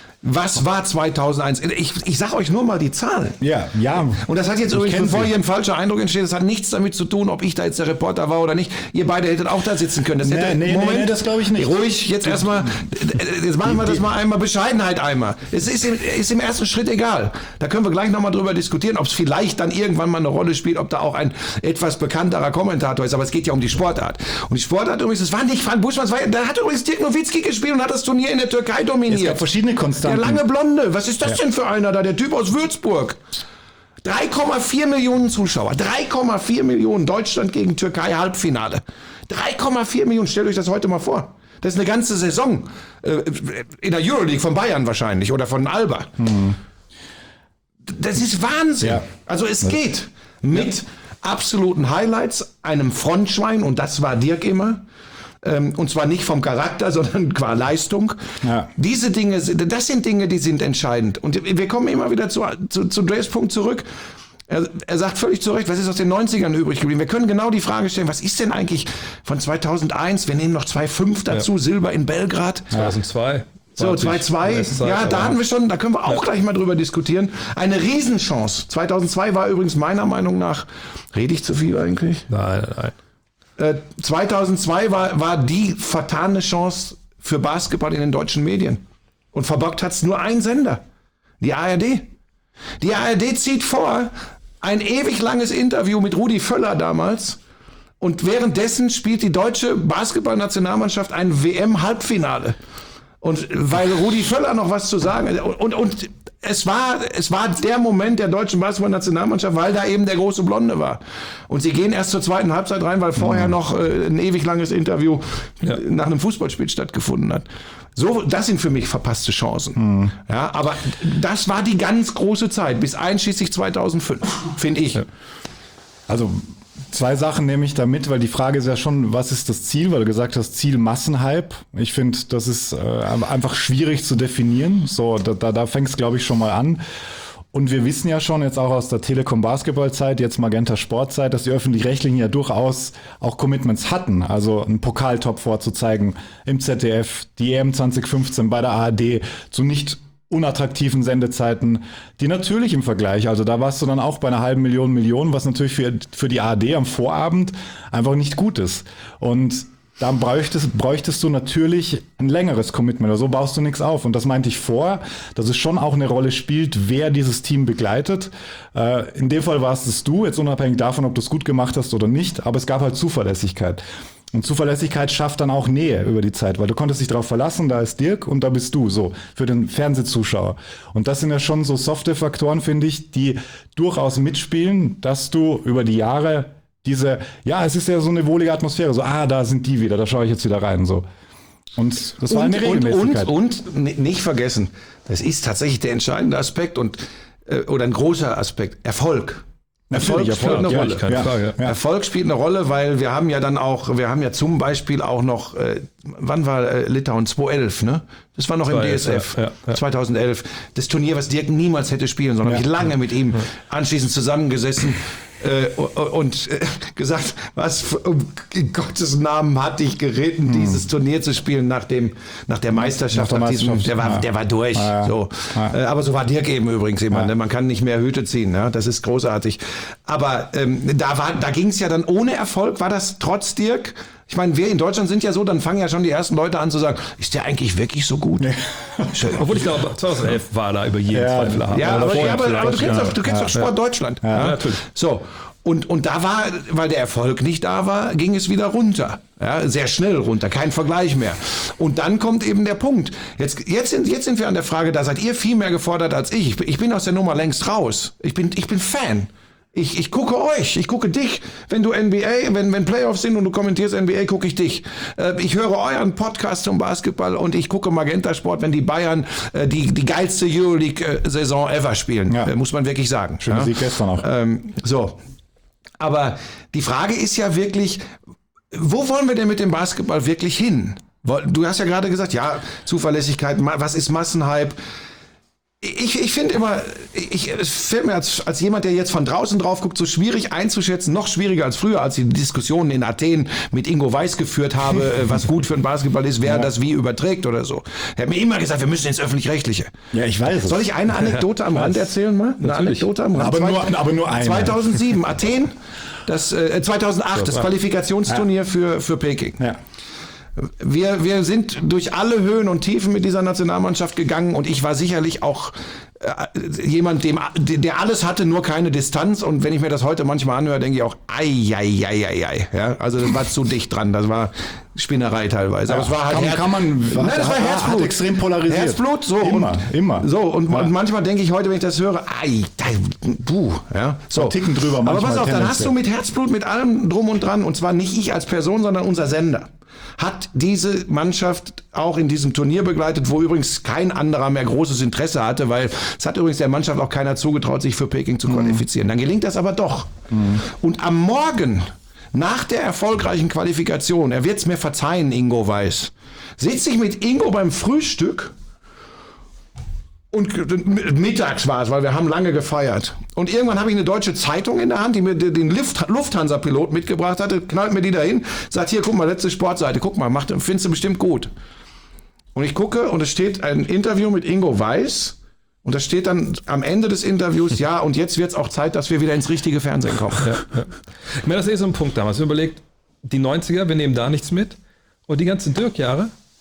was war zweitausendeins? Ich, ich sage euch nur mal die Zahlen. Ja, ja. Und das hat jetzt Ich übrigens, bevor sie. hier ein falscher Eindruck entsteht, das hat nichts damit zu tun, ob ich da jetzt der Reporter war oder nicht. Ihr beide hättet auch da sitzen können. Das hätte, Nee, nee, Moment, nee, nee, das glaube ich nicht. Ruhig, jetzt erstmal, jetzt machen wir das mal einmal, Bescheidenheit einmal. Es ist im, ist im ersten Schritt egal. Da können wir gleich nochmal drüber diskutieren, ob es vielleicht dann irgendwann mal eine Rolle spielt, ob da auch ein etwas bekannterer Kommentator ist. Aber es geht ja um die Sportart. Und die Sportart übrigens, das war nicht Frank Buschmann, da hat übrigens Dirk Nowitzki gespielt und hat das Turnier in der Türkei dominiert. Es gab verschiedene Der Konstanten. lange Blonde. Was ist das Ja. denn für einer da? Der Typ aus Würzburg. drei Komma vier Millionen Zuschauer. drei Komma vier Millionen. Deutschland gegen Türkei Halbfinale. drei Komma vier Millionen. Stellt euch das heute mal vor. Das ist eine ganze Saison. Äh, in der Euroleague von Bayern wahrscheinlich. Oder von Alba. Mhm. Das ist Wahnsinn. Ja. Also es geht mit absoluten Highlights, einem Frontschwein. Und das war Dirk immer. Und zwar nicht vom Charakter, sondern qua Leistung. Ja. Diese Dinge, das sind Dinge, die sind entscheidend. Und wir kommen immer wieder zu, zu, zu Dre's Punkt zurück. Er, er sagt völlig zu Recht, was ist aus den neunzigern übrig geblieben? Wir können genau die Frage stellen, was ist denn eigentlich von zweitausendeins? Wir nehmen noch zweitausendfünf dazu, ja. Silber in Belgrad. zweitausendzwei. So, zwei zwei. Ja, da hatten wir schon, da können wir auch ja. gleich mal drüber diskutieren. Eine Riesenchance. zweitausendzwei war übrigens meiner Meinung nach, rede ich zu viel eigentlich? Nein, nein, nein. zweitausendzwei war, war die vertane Chance für Basketball in den deutschen Medien. Und verbockt hat es nur ein Sender, die A R D. Die A R D zieht vor, ein ewig langes Interview mit Rudi Völler damals, und währenddessen spielt die deutsche Basketballnationalmannschaft ein W M-Halbfinale. Und weil Rudi Völler noch was zu sagen hat. Und, und, und es war, es war der Moment der deutschen Basketballnationalmannschaft, weil da eben der große Blonde war. Und sie gehen erst zur zweiten Halbzeit rein, weil vorher noch äh, ein ewig langes Interview ja. nach einem Fußballspiel stattgefunden hat. So, das sind für mich verpasste Chancen. Mhm. Ja, aber das war die ganz große Zeit, bis einschließlich zweitausendfünf, finde ich. Ja. Also zwei Sachen nehme ich da mit, weil die Frage ist ja schon, was ist das Ziel? Weil du gesagt hast, Ziel Massenhype. Ich finde, das ist äh, einfach schwierig zu definieren. So, da, da, da fängt es, glaube ich, schon mal an. Und wir wissen ja schon jetzt auch aus der Telekom-Basketball-Zeit, jetzt Magenta-Sport-Zeit, dass die Öffentlich-Rechtlichen ja durchaus auch Commitments hatten. Also einen Pokaltop vorzuzeigen im Z D F, die E M zwanzig fünfzehn bei der A R D zu nicht unattraktiven Sendezeiten, die natürlich im Vergleich, also da warst du dann auch bei einer halben Million Millionen, was natürlich für, für die A R D am Vorabend einfach nicht gut ist. Und da bräuchtest, bräuchtest du natürlich ein längeres Commitment, oder so baust du nichts auf. Und das meinte ich vor, dass es schon auch eine Rolle spielt, wer dieses Team begleitet. Äh, in dem Fall warst es du, jetzt unabhängig davon, ob du es gut gemacht hast oder nicht, aber es gab halt Zuverlässigkeit. Und Zuverlässigkeit schafft dann auch Nähe über die Zeit, weil du konntest dich darauf verlassen, da ist Dirk und da bist du, so, für den Fernsehzuschauer. Und das sind ja schon so softe Faktoren, finde ich, die durchaus mitspielen, dass du über die Jahre diese, ja, es ist ja so eine wohlige Atmosphäre, so, ah, da sind die wieder, da schaue ich jetzt wieder rein, so. Und das war und, eine Regelmäßigkeit. Und, und, und nicht vergessen, das ist tatsächlich der entscheidende Aspekt und äh, oder ein großer Aspekt, Erfolg. Erfolg Erfolg, spielt eine ja, Rolle. keine ja, Frage. Ja. Erfolg spielt eine Rolle, weil wir haben ja dann auch, wir haben ja zum Beispiel auch noch, äh, wann war äh, Litauen? zweitausendelf, ne? Das war noch im D S F, ja, ja. zweitausendelf. Das Turnier, was Dirk niemals hätte spielen sollen, ja. habe ich lange mit ihm anschließend zusammengesessen äh, und äh, gesagt, was um in Gottes Namen hat dich geritten, hm. dieses Turnier zu spielen nach dem, nach der Meisterschaft. Nach der, diesem, Meisterschaft. der, war, ja. der war durch. Ja, ja. So. Ja. Äh, aber so war Dirk eben übrigens jemand. Ja. Ne? Man kann nicht mehr Hüte ziehen. Ne? Das ist großartig. Aber ähm, da, war, da ging es ja dann ohne Erfolg. War das trotz Dirk? Ich meine, wir in Deutschland sind ja so, dann fangen ja schon die ersten Leute an zu sagen, ist der eigentlich wirklich so gut? Nee. Obwohl ich glaube, zweitausendelf war da über jeden Ja, Zweifel haben. Ja, aber, ja, aber, aber du kennst ja. doch, du kennst ja, doch Sport ja. Deutschland. Ja, ja, natürlich. So. Und, und da war, weil der Erfolg nicht da war, ging es wieder runter. Ja, sehr schnell runter, kein Vergleich mehr. Und dann kommt eben der Punkt. Jetzt, jetzt, sind, jetzt sind wir an der Frage, da seid ihr viel mehr gefordert als ich. Ich bin, ich bin aus der Nummer längst raus. Ich bin, ich bin Fan. Ich, ich gucke euch, ich gucke dich. Wenn du N B A, wenn, wenn Playoffs sind und du kommentierst N B A, gucke ich dich. Äh, ich höre euren Podcast zum Basketball und ich gucke Magenta Sport, wenn die Bayern äh, die, die geilste Euroleague-Saison ever spielen. Ja. Äh, muss man wirklich sagen. Schöner ja? Sieg gestern auch. Ähm, so. Aber die Frage ist ja wirklich, wo wollen wir denn mit dem Basketball wirklich hin? Du hast ja gerade gesagt, ja, Zuverlässigkeit, was ist Massenhype? Ich, ich finde immer, ich, es fällt mir als, als jemand, der jetzt von draußen drauf guckt, so schwierig einzuschätzen, noch schwieriger als früher, als ich die Diskussionen in Athen mit Ingo Weiß geführt habe, was gut für den Basketball ist, wer ja. das wie überträgt oder so. Er hat mir immer gesagt, wir müssen ins Öffentlich-Rechtliche. Ja, ich weiß es. Soll ich eine Anekdote am Rand erzählen mal? Eine Natürlich. Anekdote am Rand? Aber nur, aber nur eine. zweitausendsieben, Athen, das, äh, zweitausendacht, das Qualifikationsturnier ja. für, für Peking. Ja. Wir, wir sind durch alle Höhen und Tiefen mit dieser Nationalmannschaft gegangen und ich war sicherlich auch äh, jemand, dem, der alles hatte, nur keine Distanz. Und wenn ich mir das heute manchmal anhöre, denke ich auch, ei, ei, ei, ei, ei. Ja, also das war zu dicht dran, das war Spinnerei teilweise. Aber Ja, es war halt kann, Her- kann man, Nein, das war hat, Herzblut. hat extrem polarisiert. Herzblut, so. Immer, und, immer. So, und, Ja. und manchmal denke ich heute, wenn ich das höre, ei, du, ja. So. Ein Ticken drüber Aber manchmal pass auf, dann hast tendenziell. du mit Herzblut, mit allem drum und dran, und zwar nicht ich als Person, sondern unser Sender, hat diese Mannschaft auch in diesem Turnier begleitet, wo übrigens kein anderer mehr großes Interesse hatte, weil es hat übrigens der Mannschaft auch keiner zugetraut, sich für Peking zu qualifizieren. Dann gelingt das aber doch. Mhm. Und am Morgen, nach der erfolgreichen Qualifikation, er wird es mir verzeihen, Ingo Weiß, sitze ich mit Ingo beim Frühstück und mittags war es, weil wir haben lange gefeiert. Und irgendwann habe ich eine deutsche Zeitung in der Hand, die mir den Lufthansa-Pilot mitgebracht hatte, knallt mir die dahin, sagt, hier, guck mal, letzte Sportseite, guck mal, macht, findest du bestimmt gut. Und ich gucke und es steht ein Interview mit Ingo Weiß und da steht dann am Ende des Interviews, ja, und jetzt wird es auch Zeit, dass wir wieder ins richtige Fernsehen kommen. Ja, ja. Ich meine, das ist eh so ein Punkt damals. Wir überlegt, die neunziger, wir nehmen da nichts mit und die ganzen Dirk-Jahre,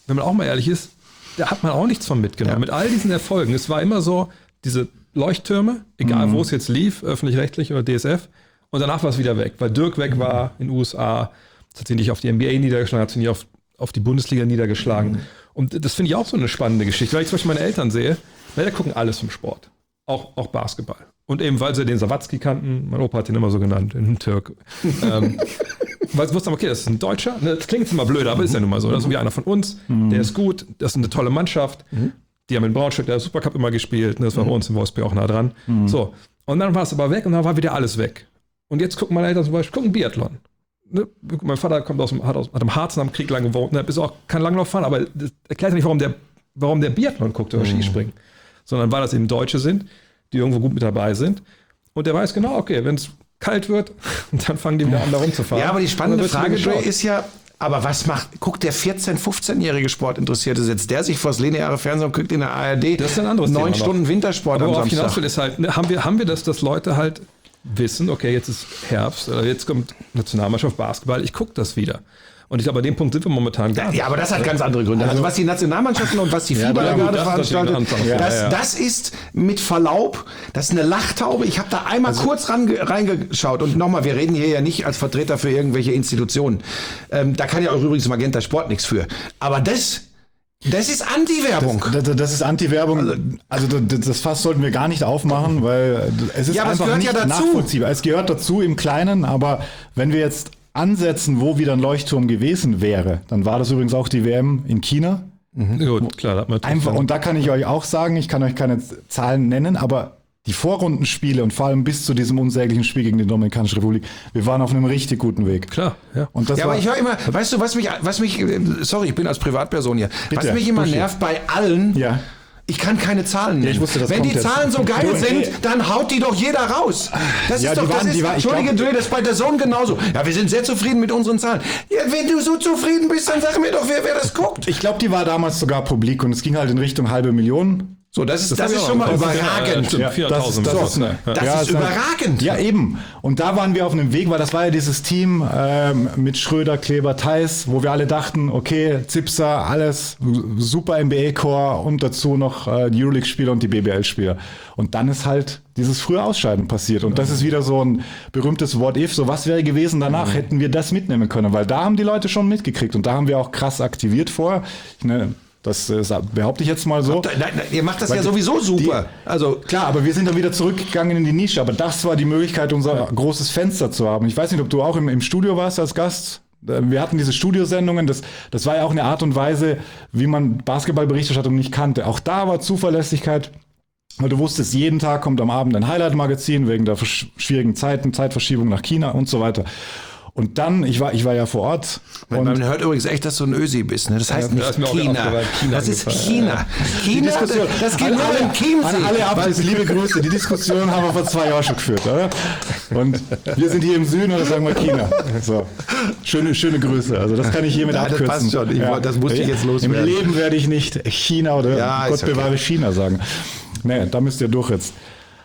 wenn man auch mal ehrlich ist, da hat man auch nichts von mitgenommen. Ja. Mit all diesen Erfolgen. Es war immer so, diese Leuchttürme, egal Mhm. wo es jetzt lief, öffentlich-rechtlich oder D S F, und danach war es wieder weg, weil Dirk weg war in den U S A, das hat sie nicht auf die N B A niedergeschlagen, hat sie nicht auf, auf die Bundesliga niedergeschlagen. Mhm. Und das finde ich auch so eine spannende Geschichte, weil ich zum Beispiel meine Eltern sehe, weil die gucken alles vom Sport, auch, auch Basketball. Und eben, weil sie den Sawatzki kannten, mein Opa hat ihn immer so genannt, einen Türk. ähm, weil sie wussten, okay, das ist ein Deutscher, das klingt jetzt immer blöder, aber ist ja nun mal so, das ist wie einer von uns, mhm. der ist gut, das ist eine tolle Mannschaft, mhm. die haben in Braunschweig der Supercup immer gespielt, das war mhm. bei uns in Wolfsburg auch nah dran. Mhm. So. Und dann war es aber weg und dann war wieder alles weg. Und jetzt gucken meine Eltern zum Beispiel, gucken Biathlon. Ne? Mein Vater kommt aus dem, hat, aus, hat im Harz nach dem Krieg lang gewohnt, ne? Ist auch kein Langlauffahren, aber das erklärt ja nicht, warum der, warum der Biathlon guckt oder mhm. Skispringen. Sondern weil das eben Deutsche sind, die irgendwo gut mit dabei sind. Und der weiß genau, okay, wenn es kalt wird, dann fangen die wieder an, da rumzufahren. Ja, aber die spannende Und dann Frage, wird's wieder Dre, geschaut. ist ja, aber was macht, guckt der vierzehn-, fünfzehnjährige Sportinteressierte, setzt der sich vors lineare Fernsehen und guckt in der A R D Das ist ein anderes neun Thema Stunden noch. Wintersport Aber am worauf ich hinaus Samstag? will, ist halt, ne, haben wir, haben wir das, dass Leute halt wissen, okay, jetzt ist Herbst, oder jetzt kommt Nationalmannschaft Basketball, ich gucke das wieder. Und ich glaube, an dem Punkt sind wir momentan gar nicht. Ja, aber das hat ganz andere Gründe. Also was die Nationalmannschaften und was die FIBA ja, da gut, gerade das ist veranstaltet, natürlich eine andere das, Frage. Ja, ja. das ist mit Verlaub, das ist eine Lachtaube. Ich habe da einmal kurz ran, reingeschaut und nochmal, wir reden hier ja nicht als Vertreter für irgendwelche Institutionen. Ähm, da kann ja auch übrigens Magenta Sport nichts für. Aber das... Das ist Anti-Werbung. Das, das, das ist Anti-Werbung. Also das, das Fass sollten wir gar nicht aufmachen, weil es ist Ja, aber es einfach gehört nicht ja dazu. nachvollziehbar. Es gehört dazu im Kleinen, aber wenn wir jetzt ansetzen, wo wieder ein Leuchtturm gewesen wäre, dann war das übrigens auch die W M in China. Gut, klar, da hat man Einfach, und da kann ich euch auch sagen, ich kann euch keine Zahlen nennen, aber die Vorrundenspiele und vor allem bis zu diesem unsäglichen Spiel gegen die Dominikanische Republik, wir waren auf einem richtig guten Weg. Klar, ja. Und das Ja, war, aber ich höre immer, weißt du, was mich, was mich, sorry, ich bin als Privatperson hier, Bitte, was mich immer Buschi. nervt bei allen, Ja. ich kann keine Zahlen nennen. ich wusste, das Wenn kommt die jetzt. Zahlen so geil Du, sind, ey. dann haut die doch jeder raus. Das Ja, ist die doch, das waren- ist, die waren- ich Entschuldige, glaub- Dre, das ist bei der Zone genauso. Ja, wir sind sehr zufrieden mit unseren Zahlen. Ja, wenn du so zufrieden bist, dann sag mir doch, wer, wer das guckt. Ich glaube, die war damals sogar publik und es ging halt in Richtung halbe Million. So, das ist, das hab ich ist auch schon mal im Kopf. überragend. Ja, Ja, viertausend. das ist- das so, ist- ne? Das Ja, ist es war- überragend. Ja, eben. Und da waren wir auf einem Weg, weil das war ja dieses Team ähm, mit Schröder, Kleber, Theis, wo wir alle dachten, okay, Zipser, alles, super N B A-Core und dazu noch äh, die Euroleague-Spieler und die B B L-Spieler. Und dann ist halt dieses frühe Ausscheiden passiert. Und das ist wieder so ein berühmtes What-If. So, was wäre gewesen danach? Hätten wir das mitnehmen können? Weil da haben die Leute schon mitgekriegt. Und da haben wir auch krass aktiviert vorher. Ich, ne, das äh, behaupte ich jetzt mal so. Nein, nein, ihr macht das Weil ja die- sowieso super. Also, Klar, aber wir sind dann wieder zurückgegangen in die Nische. Aber das war die Möglichkeit, unser großes Fenster zu haben. Ich weiß nicht, ob du auch im, im Studio warst als Gast. Wir hatten diese Studiosendungen. Das, das war ja auch eine Art und Weise, wie man Basketballberichterstattung nicht kannte. Auch da war Zuverlässigkeit. Weil du wusstest, jeden Tag kommt am Abend ein Highlight-Magazin wegen der versch- schwierigen Zeiten, Zeitverschiebung nach China und so weiter. Und dann, ich war, ich war ja vor Ort. man, Und man hört übrigens echt, dass du ein Ösi bist. Ne? Das heißt Ja, ist mir nicht auch China. aufgefallen, China Das ist angefallen. China. China, das, Diskussion- das geht an nur alle, im Chiemsee. an alle Abschlüsse, liebe Grüße. Die Diskussion haben wir vor zwei Jahren schon geführt, oder? Und wir sind hier im Süden und das sagen wir China. So. Schöne, schöne Grüße. Also das kann ich hiermit Ja, das abkürzen. passt schon. Ich wollte- das musste ich jetzt loswerden. Im Leben werde ich nicht China oder Ja, Gott ist okay. bewahre China sagen. Nee, da müsst ihr durch jetzt.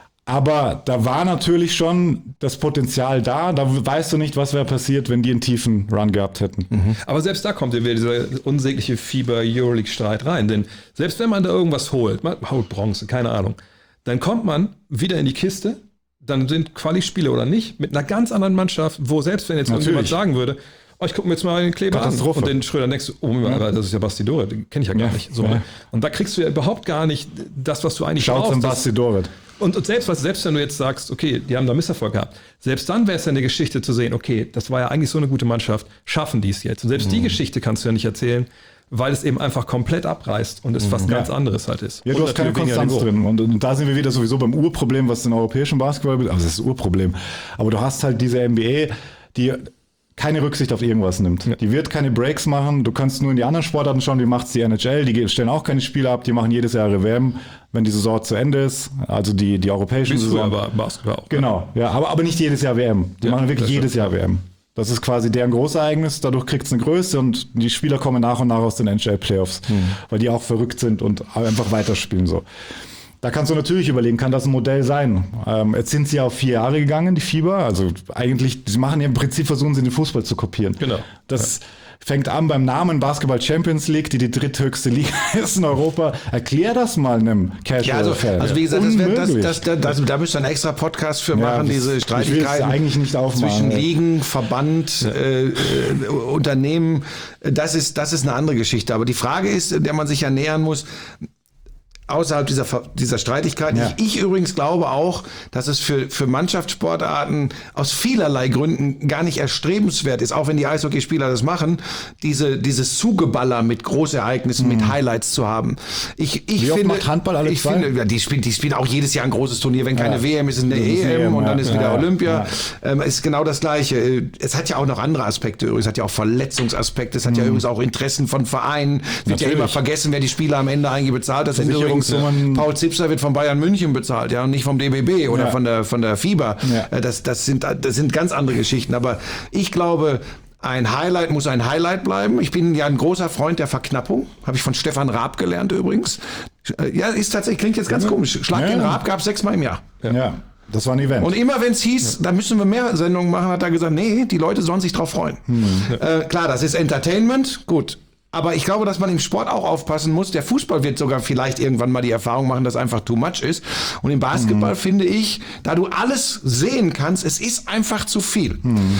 Aber da war natürlich schon das Potenzial da. Da weißt du nicht, was wäre passiert, wenn die einen tiefen Run gehabt hätten. Aber selbst da kommt ja wieder dieser unsägliche Fieber-Euroleague-Streit rein. Denn selbst wenn man da irgendwas holt, man holt Bronze, keine Ahnung, dann kommt man wieder in die Kiste, dann sind Quali-Spiele oder nicht, mit einer ganz anderen Mannschaft, wo selbst wenn jetzt Natürlich. irgendjemand sagen würde, oh, ich gucke mir jetzt mal den Kleber an Katastrophe. und den Schröder denkst du, oh, ja. das ist ja Basti Dore, den kenne ich ja gar Ja. nicht. So. Ja. Und da kriegst du ja überhaupt gar nicht das, was du eigentlich Schaut zum brauchst. Das- Basti Dorit. Und, und selbst, was, selbst wenn du jetzt sagst, okay, die haben da Misserfolg gehabt, selbst dann wäre es ja eine Geschichte zu sehen, okay, das war ja eigentlich so eine gute Mannschaft, schaffen die es jetzt? Und selbst Mhm. die Geschichte kannst du ja nicht erzählen, weil es eben einfach komplett abreißt und es was ganz anderes halt ist. Ja, du Und hast keine natürlich weniger Konstanz Niveau. drin. Und, und da sind wir wieder sowieso beim Urproblem, was den europäischen Basketball betrifft. Also das ist das Urproblem. Aber du hast halt diese N B A, die keine Rücksicht auf irgendwas nimmt. Ja. Die wird keine Breaks machen. Du kannst nur in die anderen Sportarten schauen, wie macht's die N H L. Die stellen auch keine Spiele ab. Die machen jedes Jahr ihre W M, wenn die Saison zu Ende ist. Also die, die europäischen Wie es früher Saison. war, Basketball auch. Genau, ja, aber, aber nicht jedes Jahr W M. Die Ja, machen wirklich das jedes stimmt. Jahr W M. Das ist quasi deren Großereignis, dadurch kriegt es eine Größe und die Spieler kommen nach und nach aus den N H L-Playoffs, weil die auch verrückt sind und einfach weiterspielen so. Da kannst du natürlich überlegen, kann das ein Modell sein? Ähm, jetzt sind sie auf vier Jahre gegangen, die FIBA. Also eigentlich, sie machen ja im Prinzip, versuchen sie den Fußball zu kopieren. Genau. Das fängt an beim Namen Basketball Champions League, die die dritthöchste Liga ist in Europa. Erklär das mal einem Ja, also, Casual-Fan. also wie gesagt, das wär, das, Unmöglich. das, das, das, da müsst ihr einen extra Podcast für machen, das- diese ich will's Streitigkeiten eigentlich nicht aufmachen, zwischen ja. Ligen, Verband, äh, äh, Unternehmen. Das ist, das ist eine andere Geschichte. Aber die Frage ist, der man sich ja nähern muss, außerhalb dieser, dieser Streitigkeiten. Ja. Ich, ich übrigens glaube auch, dass es für, für Mannschaftssportarten aus vielerlei Gründen gar nicht erstrebenswert ist, auch wenn die Eishockeyspieler das machen, diese, dieses Zugeballer mit Großereignissen, mit Highlights zu haben. Ich, ich Wie oft finde, macht Handball alle ich zwei? finde, ja, die spielen, die spielen auch jedes Jahr ein großes Turnier. Wenn keine Ja. W M ist, ist eine Das ist E M E M, und dann ja. ist wieder Ja, ja. Olympia. Ja. Ähm, ist genau das Gleiche. Es hat ja auch noch andere Aspekte übrigens. Es hat ja auch Verletzungsaspekte. Es hat ja übrigens auch Interessen von Vereinen. Wird ja Natürlich. immer vergessen, wer die Spieler am Ende eigentlich bezahlt. Das sind übrigens, Versicherungssummen. Paul Zipser wird von Bayern München bezahlt, ja, und nicht vom D B B oder Ja. von der, von der FIBA. Ja. Äh, Das, das sind, das sind ganz andere Geschichten. Aber ich glaube, ein Highlight muss ein Highlight bleiben. Ich bin ja ein großer Freund der Verknappung. Habe ich von Stefan Raab gelernt übrigens. Äh, Ja, ist tatsächlich, klingt jetzt ganz komisch. Schlag Ja. den Raab gab es sechsmal im Jahr. Ja, das war ein Event. Und immer wenn es hieß, da müssen wir mehr Sendungen machen, hat er gesagt, nee, die Leute sollen sich drauf freuen. Äh, klar, das ist Entertainment, gut. Aber ich glaube, dass man im Sport auch aufpassen muss. Der Fußball wird sogar vielleicht irgendwann mal die Erfahrung machen, dass einfach too much ist. Und im Basketball finde ich, da du alles sehen kannst, es ist einfach zu viel.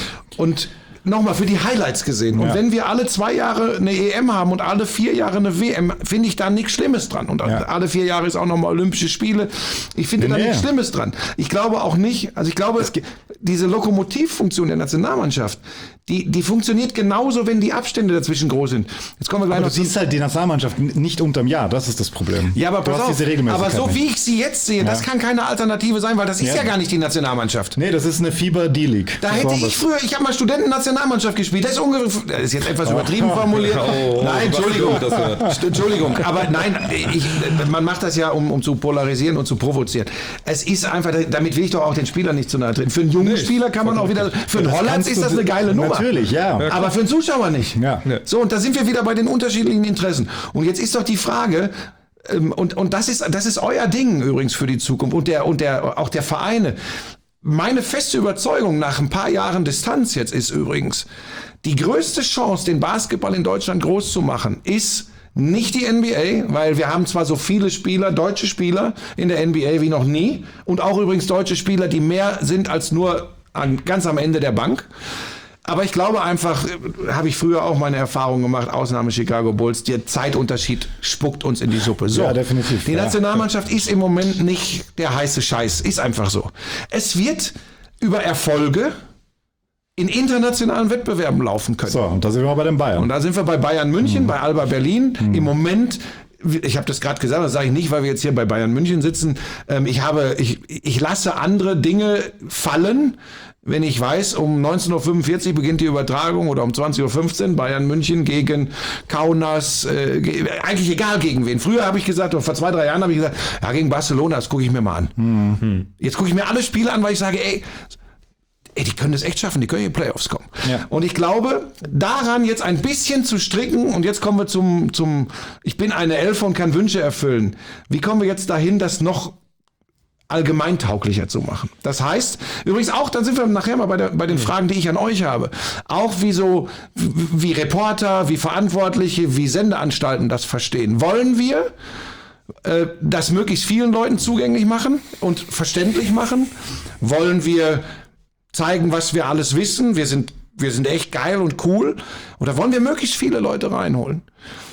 Und nochmal für die Highlights gesehen. Und Ja. wenn wir alle zwei Jahre eine E M haben und alle vier Jahre eine W M, finde ich da nichts Schlimmes dran. Und Ja. alle vier Jahre ist auch nochmal Olympische Spiele. Ich finde Nee, da nee. nichts Schlimmes dran. Ich glaube auch nicht, also ich glaube, diese Lokomotivfunktion der Nationalmannschaft, die, die funktioniert genauso, wenn die Abstände dazwischen groß sind. Jetzt kommen wir gleich Aber noch du siehst halt die Nationalmannschaft nicht unterm Jahr, das ist das Problem. Ja, aber du pass hast auf, diese Regelmäßigkeit aber so nicht. wie ich sie jetzt sehe, das kann keine Alternative sein, weil das ist ja, Ja. gar nicht die Nationalmannschaft. Nee, das ist eine FIBA D-League. Da So hätte haben ich wir's. früher, ich habe mal Studenten-Nationalmannschaft gespielt, das ist ungefähr, das ist jetzt etwas übertrieben formuliert. Oh, nein, Entschuldigung, das war- St- Entschuldigung, aber nein, ich, man macht das ja, um, um zu polarisieren und zu provozieren. Es ist einfach, damit will ich doch auch den Spieler nicht zu nahe treten. Für einen jungen Spieler kann man auch wieder, für einen Das Hollands kannst ist du- das eine geile Nummer. Natürlich, ja. Aber für einen Zuschauer nicht. Ja. So, und da sind wir wieder bei den unterschiedlichen Interessen. Und jetzt ist doch die Frage, ähm, und, und das ist, das ist euer Ding übrigens für die Zukunft und der, und der, auch der Vereine. Meine feste Überzeugung nach ein paar Jahren Distanz jetzt ist übrigens, die größte Chance, den Basketball in Deutschland groß zu machen, ist nicht die N B A, weil wir haben zwar so viele Spieler, deutsche Spieler in der N B A wie noch nie und auch übrigens deutsche Spieler, die mehr sind als nur an, ganz am Ende der Bank. Aber ich glaube einfach, äh, habe ich früher auch meine Erfahrungen gemacht, Ausnahme Chicago Bulls, der Zeitunterschied spuckt uns in die Suppe. So, Ja, definitiv, Die ja. Nationalmannschaft ist im Moment nicht der heiße Scheiß, ist einfach so. Es wird über Erfolge in internationalen Wettbewerben laufen können. So, und da sind wir mal bei den Bayern. Und da sind wir bei Bayern München, bei Alba Berlin. Im Moment, ich habe das gerade gesagt, das sage ich nicht, weil wir jetzt hier bei Bayern München sitzen. Ähm, ich habe, ich, ich lasse andere Dinge fallen, wenn ich weiß, um neunzehn Uhr fünfundvierzig beginnt die Übertragung oder um zwanzig Uhr fünfzehn Bayern München gegen Kaunas, äh, ge- eigentlich egal gegen wen. Früher habe ich gesagt, oder vor zwei, drei Jahren habe ich gesagt, ja, gegen Barcelona, das gucke ich mir mal an. Mhm. Jetzt gucke ich mir alle Spiele an, weil ich sage, ey, Ey, die können das echt schaffen, die können in die Playoffs kommen. Ja. Und ich glaube, daran jetzt ein bisschen zu stricken, und jetzt kommen wir zum, zum ich bin eine Elfe und kann Wünsche erfüllen. Wie kommen wir jetzt dahin, das noch allgemeintauglicher zu machen? Das heißt, übrigens auch, dann sind wir nachher mal bei, der, bei den Fragen, die ich an euch habe. Auch wie so, wie, wie Reporter, wie Verantwortliche, wie Sendeanstalten das verstehen. Wollen wir äh, das möglichst vielen Leuten zugänglich machen und verständlich machen? Wollen wir zeigen, was wir alles wissen? Wir sind, wir sind echt geil und cool. Oder wollen wir möglichst viele Leute reinholen?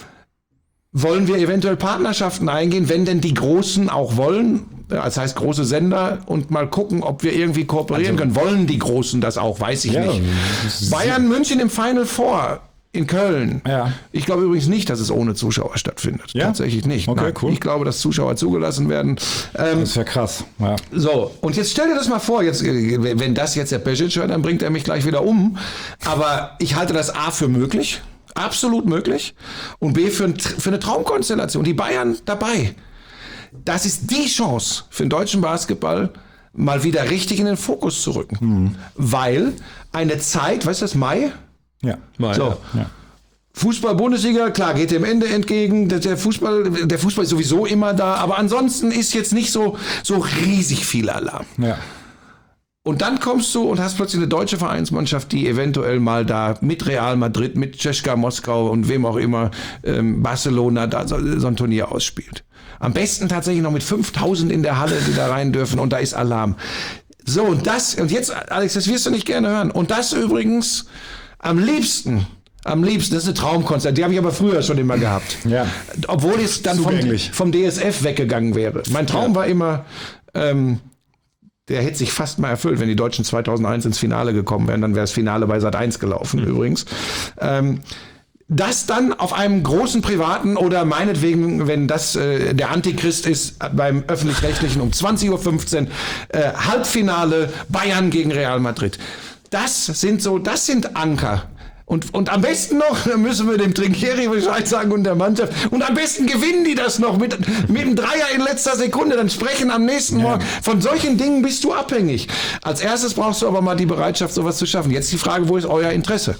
Wollen wir eventuell Partnerschaften eingehen, wenn denn die Großen auch wollen? Das heißt, große Sender, und mal gucken, ob wir irgendwie kooperieren können. Wollen die Großen das auch? Weiß ich Ja, nicht. Bayern München im Final Four in Köln. Ja. Ich glaube übrigens nicht, dass es ohne Zuschauer stattfindet. Ja? Tatsächlich nicht. Okay, Nein. cool. Ich glaube, dass Zuschauer zugelassen werden. Ähm, Das ist ja krass. Ja. so, und jetzt stell dir das mal vor, jetzt, äh, wenn das jetzt der Pesic hört, dann bringt er mich gleich wieder um. Aber ich halte das A für möglich, absolut möglich, und B für, ein, für eine Traumkonstellation. Die Bayern dabei. Das ist die Chance für den deutschen Basketball, mal wieder richtig in den Fokus zu rücken. Mhm. Weil eine Zeit, weißt du das, Mai? Ja. Mal, So. ja. Ja. Fußball-Bundesliga, klar, geht dem Ende entgegen. Der Fußball, der Fußball ist sowieso immer da, aber ansonsten ist jetzt nicht so, so riesig viel Alarm. Ja. Und dann kommst du und hast plötzlich eine deutsche Vereinsmannschaft, die eventuell mal da mit Real Madrid, mit CSKA Moskau und wem auch immer, ähm, Barcelona, da so, so ein Turnier ausspielt. Am besten tatsächlich noch mit fünftausend in der Halle, die da rein dürfen, und da ist Alarm. So, und das, und jetzt, Alex, das wirst du nicht gerne hören. Und das übrigens am liebsten, am liebsten, das ist eine Traumkonzert, die habe ich aber früher schon immer gehabt. Ja. Obwohl es dann vom, vom D S F weggegangen wäre. Mein Traum ja. war immer, ähm, der hätte sich fast mal erfüllt, wenn die Deutschen zweitausendeins ins Finale gekommen wären, dann wäre das Finale bei Sat eins gelaufen, mhm. übrigens. Ähm, das dann auf einem großen privaten oder meinetwegen, wenn das äh, der Antichrist ist, beim Öffentlich-Rechtlichen um zwanzig Uhr fünfzehn, äh, Halbfinale Bayern gegen Real Madrid. Das sind so, das sind Anker. Und, und am besten noch, da müssen wir dem Trinkieri Bescheid sagen und der Mannschaft, und am besten gewinnen die das noch mit, mit einem Dreier in letzter Sekunde, dann sprechen am nächsten Morgen. Ja. Von solchen Dingen bist du abhängig. Als erstes brauchst du aber mal die Bereitschaft, sowas zu schaffen. Jetzt die Frage, wo ist euer Interesse?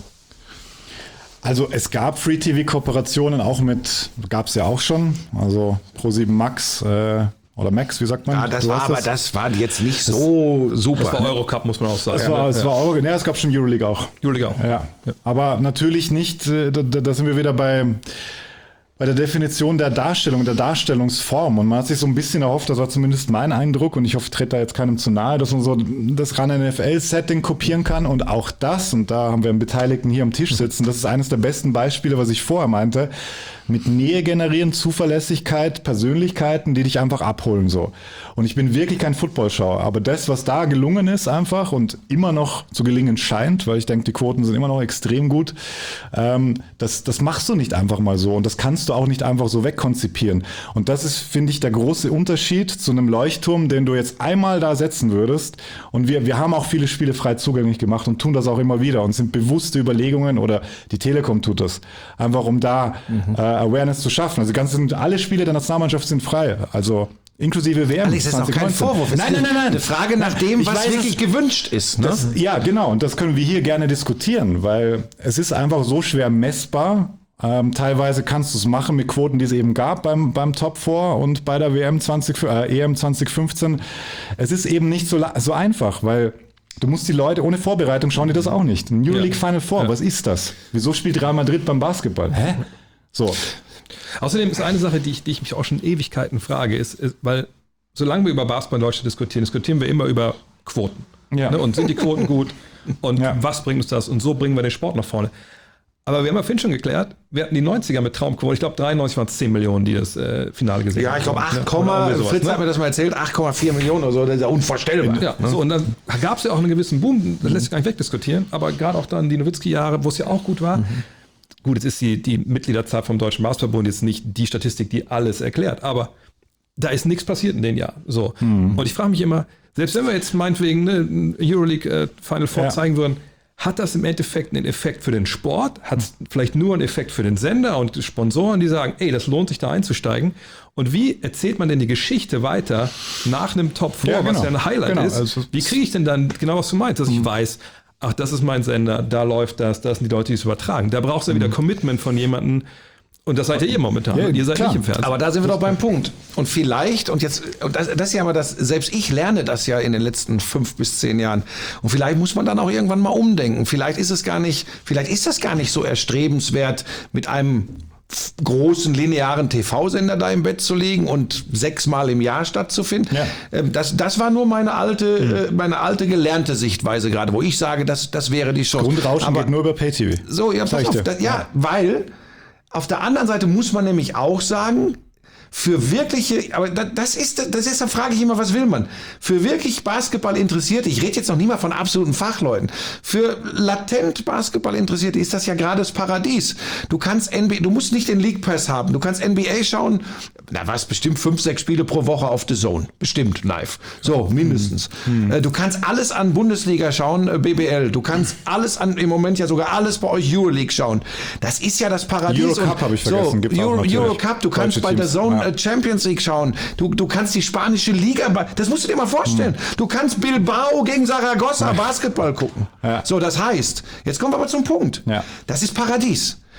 Also es gab Free-T V-Kooperationen auch mit, gab es ja auch schon, also ProSieben Max, äh, oder Max, wie sagt man? Ja, das war aber, das? das war jetzt nicht so das, super. Das war Eurocup, muss man auch sagen. Es war, ja, es ja. war Euro, ja, es gab schon Euroleague auch. Euroleague auch. Ja. ja. Aber natürlich nicht, da, da sind wir wieder bei, bei der Definition der Darstellung, der Darstellungsform. Und man hat sich so ein bisschen erhofft, das war zumindest mein Eindruck, und ich hoffe, ich trete da jetzt keinem zu nahe, dass man so das reine N F L-Setting kopieren kann. Und auch das, und da haben wir einen Beteiligten hier am Tisch sitzen, das ist eines der besten Beispiele, was ich vorher meinte, mit Nähe generieren, Zuverlässigkeit, Persönlichkeiten, die dich einfach abholen so. Und ich bin wirklich kein Footballschauer, aber das, was da gelungen ist einfach und immer noch zu gelingen scheint, weil ich denke, die Quoten sind immer noch extrem gut, ähm, das, das machst du nicht einfach mal so, und das kannst du auch nicht einfach so wegkonzipieren. Und das ist, finde ich, der große Unterschied zu einem Leuchtturm, den du jetzt einmal da setzen würdest. Und wir, wir haben auch viele Spiele frei zugänglich gemacht und tun das auch immer wieder und sind bewusste Überlegungen, oder die Telekom tut das, einfach um da mhm. äh, Awareness zu schaffen. Also ganz, alle Spiele der Nationalmannschaft sind frei. Also inklusive W M. Alex, das ist auch kein Vorwurf. Nein, nein, nein, nein. Eine Frage nach dem, ich was weiß, wirklich gewünscht ist. Ne? Das, ja, genau. Und das können wir hier gerne diskutieren, weil es ist einfach so schwer messbar. Ähm, teilweise kannst du es machen mit Quoten, die es eben gab beim, beim Top vier und bei der W M zwanzig, äh, E M zwanzig fünfzehn. Es ist eben nicht so, so einfach, weil du musst die Leute ohne Vorbereitung schauen, die das auch nicht. New ja. League Final Four, ja. was ist das? Wieso spielt Real Madrid beim Basketball? Hä? So. Außerdem ist eine Sache, die ich, die ich mich auch schon Ewigkeiten frage, ist, ist, weil solange wir über Basketball in Deutschland diskutieren, diskutieren wir immer über Quoten. Ja. Ne? Und sind die Quoten gut? Und ja. was bringt uns das? Und so bringen wir den Sport nach vorne. Aber wir haben ja vorhin schon geklärt, wir hatten die neunziger mit Traumquote. Ich glaube, dreiundneunzig waren es zehn Millionen, die das äh, Finale gesehen haben. Ja, ich glaube, acht, ja. Fritz ne? hat mir das mal erzählt, acht Komma vier Millionen oder so, das ist ja unvorstellbar. Ja, ne? so, und dann gab es ja auch einen gewissen Boom, das lässt sich gar nicht wegdiskutieren, aber gerade auch dann die Nowitzki-Jahre, wo es ja auch gut war. Mhm. Gut, jetzt ist die, die Mitgliederzahl vom Deutschen Basketballbund jetzt nicht die Statistik, die alles erklärt, aber da ist nichts passiert in den Jahren. So. Mhm. Und ich frage mich immer, selbst wenn wir jetzt meinetwegen ne, Euroleague äh, Final Four ja. zeigen würden, hat das im Endeffekt einen Effekt für den Sport? Hat es vielleicht nur einen Effekt für den Sender und die Sponsoren, die sagen, ey, das lohnt sich da einzusteigen? Und wie erzählt man denn die Geschichte weiter nach einem Top vier, ja, genau. was ja ein Highlight genau. ist? Also, wie kriege ich denn dann genau, was du meinst, dass ich weiß, ach, das ist mein Sender, da läuft das, das sind die Leute, die es übertragen. Da brauchst du ja wieder Commitment von jemandem. Und das seid ja ihr momentan. Ja, ihr seid klar. nicht im Fernsehen. Aber da sind wir doch beim Punkt. Und vielleicht, und jetzt, und das, das ist ja aber das, selbst ich lerne das ja in den letzten fünf bis zehn Jahren. Und vielleicht muss man dann auch irgendwann mal umdenken. Vielleicht ist es gar nicht, vielleicht ist das gar nicht so erstrebenswert, mit einem großen linearen T V-Sender da im Bett zu liegen und sechsmal im Jahr stattzufinden. Ja. Das, das war nur meine alte, mhm. meine alte gelernte Sichtweise gerade, wo ich sage, das, das wäre die Chance. Grundrauschen aber geht nur über Pay-T V. So, ja, pass auf, das, ja, ja, weil auf der anderen Seite muss man nämlich auch sagen, für wirkliche, aber das ist, das ist, da frage ich immer, was will man? Für wirklich Basketball Interessierte, ich rede jetzt noch nie mal von absoluten Fachleuten, für latent Basketball Interessierte ist das ja gerade das Paradies. Du kannst N B A, du musst nicht den League Pass haben, du kannst N B A schauen, na was, bestimmt fünf, sechs Spiele pro Woche auf The Zone, bestimmt live, so mindestens. Hm. Du kannst alles an Bundesliga schauen, B B L, du kannst alles an, im Moment ja sogar alles bei euch Euroleague schauen. Das ist ja das Paradies. Eurocup habe ich vergessen, so, gibt's Euro, auch natürlich. Eurocup, du kannst bei The Zone ja. Champions League schauen. Du, du kannst die spanische Liga, das musst du dir mal vorstellen. Hm. Du kannst Bilbao gegen Saragossa ja. Basketball gucken. Ja. So, das heißt, jetzt kommen wir aber zum Punkt. Ja. Das ist Paradies.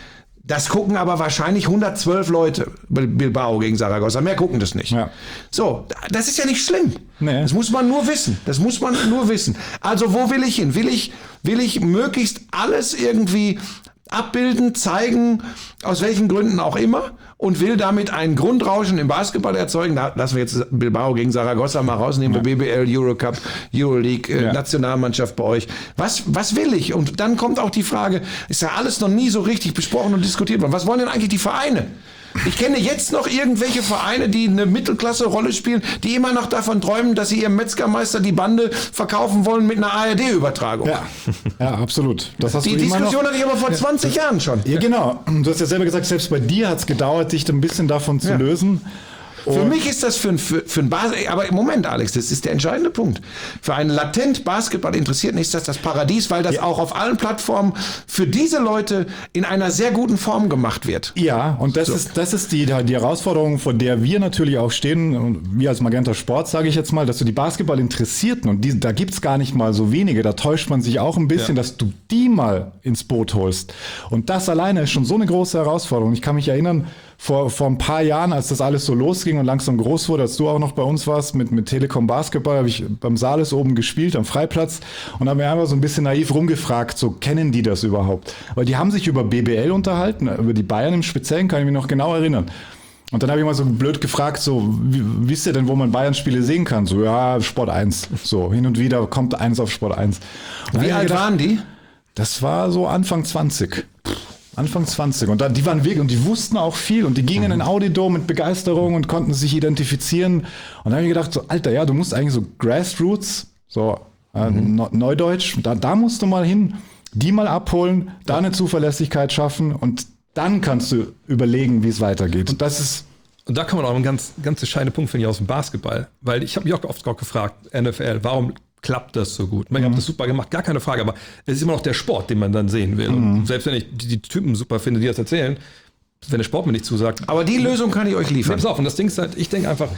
Das gucken aber wahrscheinlich hundertzwölf Leute, Bilbao gegen Saragossa. Mehr gucken das nicht. Ja. So, das ist ja nicht schlimm. Nee. Das muss man nur wissen. Das muss man nur wissen. Also wo will ich hin? Will ich, will ich möglichst alles irgendwie abbilden, zeigen, aus welchen Gründen auch immer, und will damit ein Grundrauschen im Basketball erzeugen? Da lassen wir jetzt Bilbao gegen Saragossa mal rausnehmen, ja. B B L, Eurocup, Euroleague, äh, ja. Nationalmannschaft bei euch. Was, was will ich? Und dann kommt auch die Frage, ist ja alles noch nie so richtig besprochen und diskutiert worden. Was wollen denn eigentlich die Vereine? Ich kenne jetzt noch irgendwelche Vereine, die eine Mittelklasse-Rolle spielen, die immer noch davon träumen, dass sie ihrem Metzgermeister die Bande verkaufen wollen mit einer A R D-Übertragung. Ja, ja, absolut. Das hast Die du immer Diskussion noch. hatte ich aber vor zwanzig Jahren schon. Ja, genau. Du hast ja selber gesagt, selbst bei dir hat es gedauert, dich ein bisschen davon zu Ja. lösen. Für mich ist das für ein, für, für ein Basketball, aber im Moment, Alex, das ist der entscheidende Punkt. Für einen latent Basketball-Interessierten ist das das Paradies, weil das Ja. auch auf allen Plattformen für diese Leute in einer sehr guten Form gemacht wird. Ja, und das ist, das ist die, die Herausforderung, vor der wir natürlich auch stehen, und wir als Magenta Sport, sage ich jetzt mal, dass du die Basketball-Interessierten, und die, da gibt's gar nicht mal so wenige, da täuscht man sich auch ein bisschen, Ja. dass du die mal ins Boot holst. Und das alleine ist schon so eine große Herausforderung. Ich kann mich erinnern, vor, vor ein paar Jahren, als das alles so losging und langsam groß wurde, als du auch noch bei uns warst mit, mit Telekom Basketball, habe ich beim Sales oben gespielt, am Freiplatz, und habe mir einfach so ein bisschen naiv rumgefragt, so, kennen die das überhaupt? Weil die haben sich über B B L unterhalten, über die Bayern im Speziellen, kann ich mich noch genau erinnern. Und dann habe ich mal so blöd gefragt, so, wie, wisst ihr denn, wo man Bayern-Spiele sehen kann? So, ja, Sport eins. So, hin und wieder kommt eins auf Sport eins. Und Wie alt waren die? Das war so Anfang zwanzig. Anfang zwanzig. Und dann, die waren weg und die wussten auch viel und die gingen in den Audidom mit Begeisterung und konnten sich identifizieren. Und dann habe ich gedacht, so, Alter, ja, du musst eigentlich so Grassroots, so äh, mhm. Neudeutsch, da, da musst du mal hin, die mal abholen, da eine Zuverlässigkeit schaffen und dann kannst du überlegen, wie es weitergeht. Und das ist Und da kann man auch einen ganz, ganz entscheidenden Punkt, finde ich, aus dem Basketball. Weil ich habe mich auch oft auch gefragt, N F L, warum klappt das so gut? Ich meine, ihr habt das super gemacht, gar keine Frage, aber es ist immer noch der Sport, den man dann sehen will. Und selbst wenn ich die, die Typen super finde, die das erzählen, wenn der Sport mir nicht zusagt. Aber die Lösung kann ich euch Nee, liefern. pass auf, und das Ding ist halt, ich denke einfach,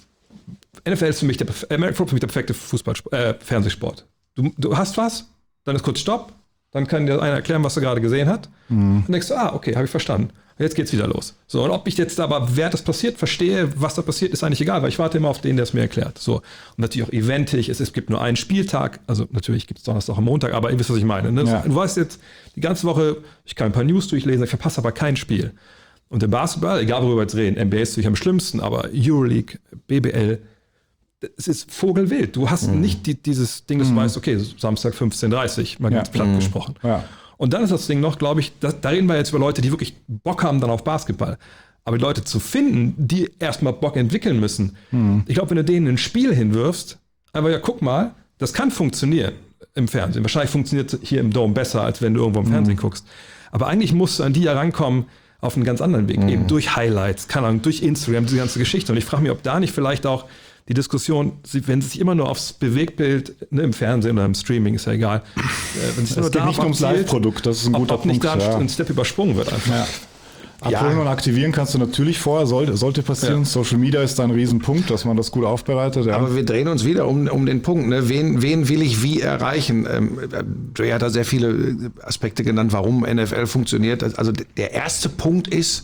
N F L ist für mich der, American Football für mich der perfekte Fußball, äh, Fernsehsport. Du, du hast was, dann ist kurz Stopp, dann kann dir einer erklären, was er gerade gesehen hat. Mhm. Dann denkst du, ah, okay, habe ich verstanden. Jetzt geht's wieder los. So, und ob ich jetzt aber, wer das passiert, verstehe, was da passiert, ist eigentlich egal, weil ich warte immer auf den, der es mir erklärt. So. Und natürlich auch eventig, es, es gibt nur einen Spieltag, also natürlich gibt es Donnerstag und Montag, aber ihr wisst, was ich meine. Ne? Ja. Du weißt jetzt, die ganze Woche, ich kann ein paar News durchlesen, ich verpasse aber kein Spiel. Und im Basketball, egal worüber wir jetzt reden, N B A ist natürlich am schlimmsten, aber Euroleague, B B L, es ist vogelwild. Du hast mhm. nicht die, dieses Ding, dass du weißt, okay, Samstag fünfzehn Uhr dreißig, mal Ja. ganz platt Mhm. gesprochen. Ja. Und dann ist das Ding noch, glaube ich, da, da reden wir jetzt über Leute, die wirklich Bock haben dann auf Basketball. Aber die Leute zu finden, die erstmal Bock entwickeln müssen. Mhm. Ich glaube, wenn du denen ein Spiel hinwirfst, einfach ja, guck mal, das kann funktionieren im Fernsehen. Wahrscheinlich funktioniert es hier im Dome besser, als wenn du irgendwo im mhm. Fernsehen guckst. Aber eigentlich musst du an die herankommen auf einen ganz anderen Weg. Mhm. Eben durch Highlights, keine Ahnung, durch Instagram, diese ganze Geschichte. Und ich frage mich, ob da nicht vielleicht auch die Diskussion, wenn sie sich immer nur aufs Bewegtbild, ne, im Fernsehen oder im Streaming, ist ja egal. Äh, wenn sich Es nur geht nicht ums abzielt, Live-Produkt, das ist ein ob, guter ob nicht Punkt. da ein, ja. ein Step übersprungen wird einfach. Ja. Abholen Ja. und aktivieren kannst du natürlich vorher, sollte, sollte passieren. Ja. Social Media ist da ein Riesenpunkt, dass man das gut aufbereitet. Ja. Aber wir drehen uns wieder um, um den Punkt, ne? wen, wen will ich wie erreichen? Ähm, Dre hat da sehr viele Aspekte genannt, warum N F L funktioniert. Also der erste Punkt ist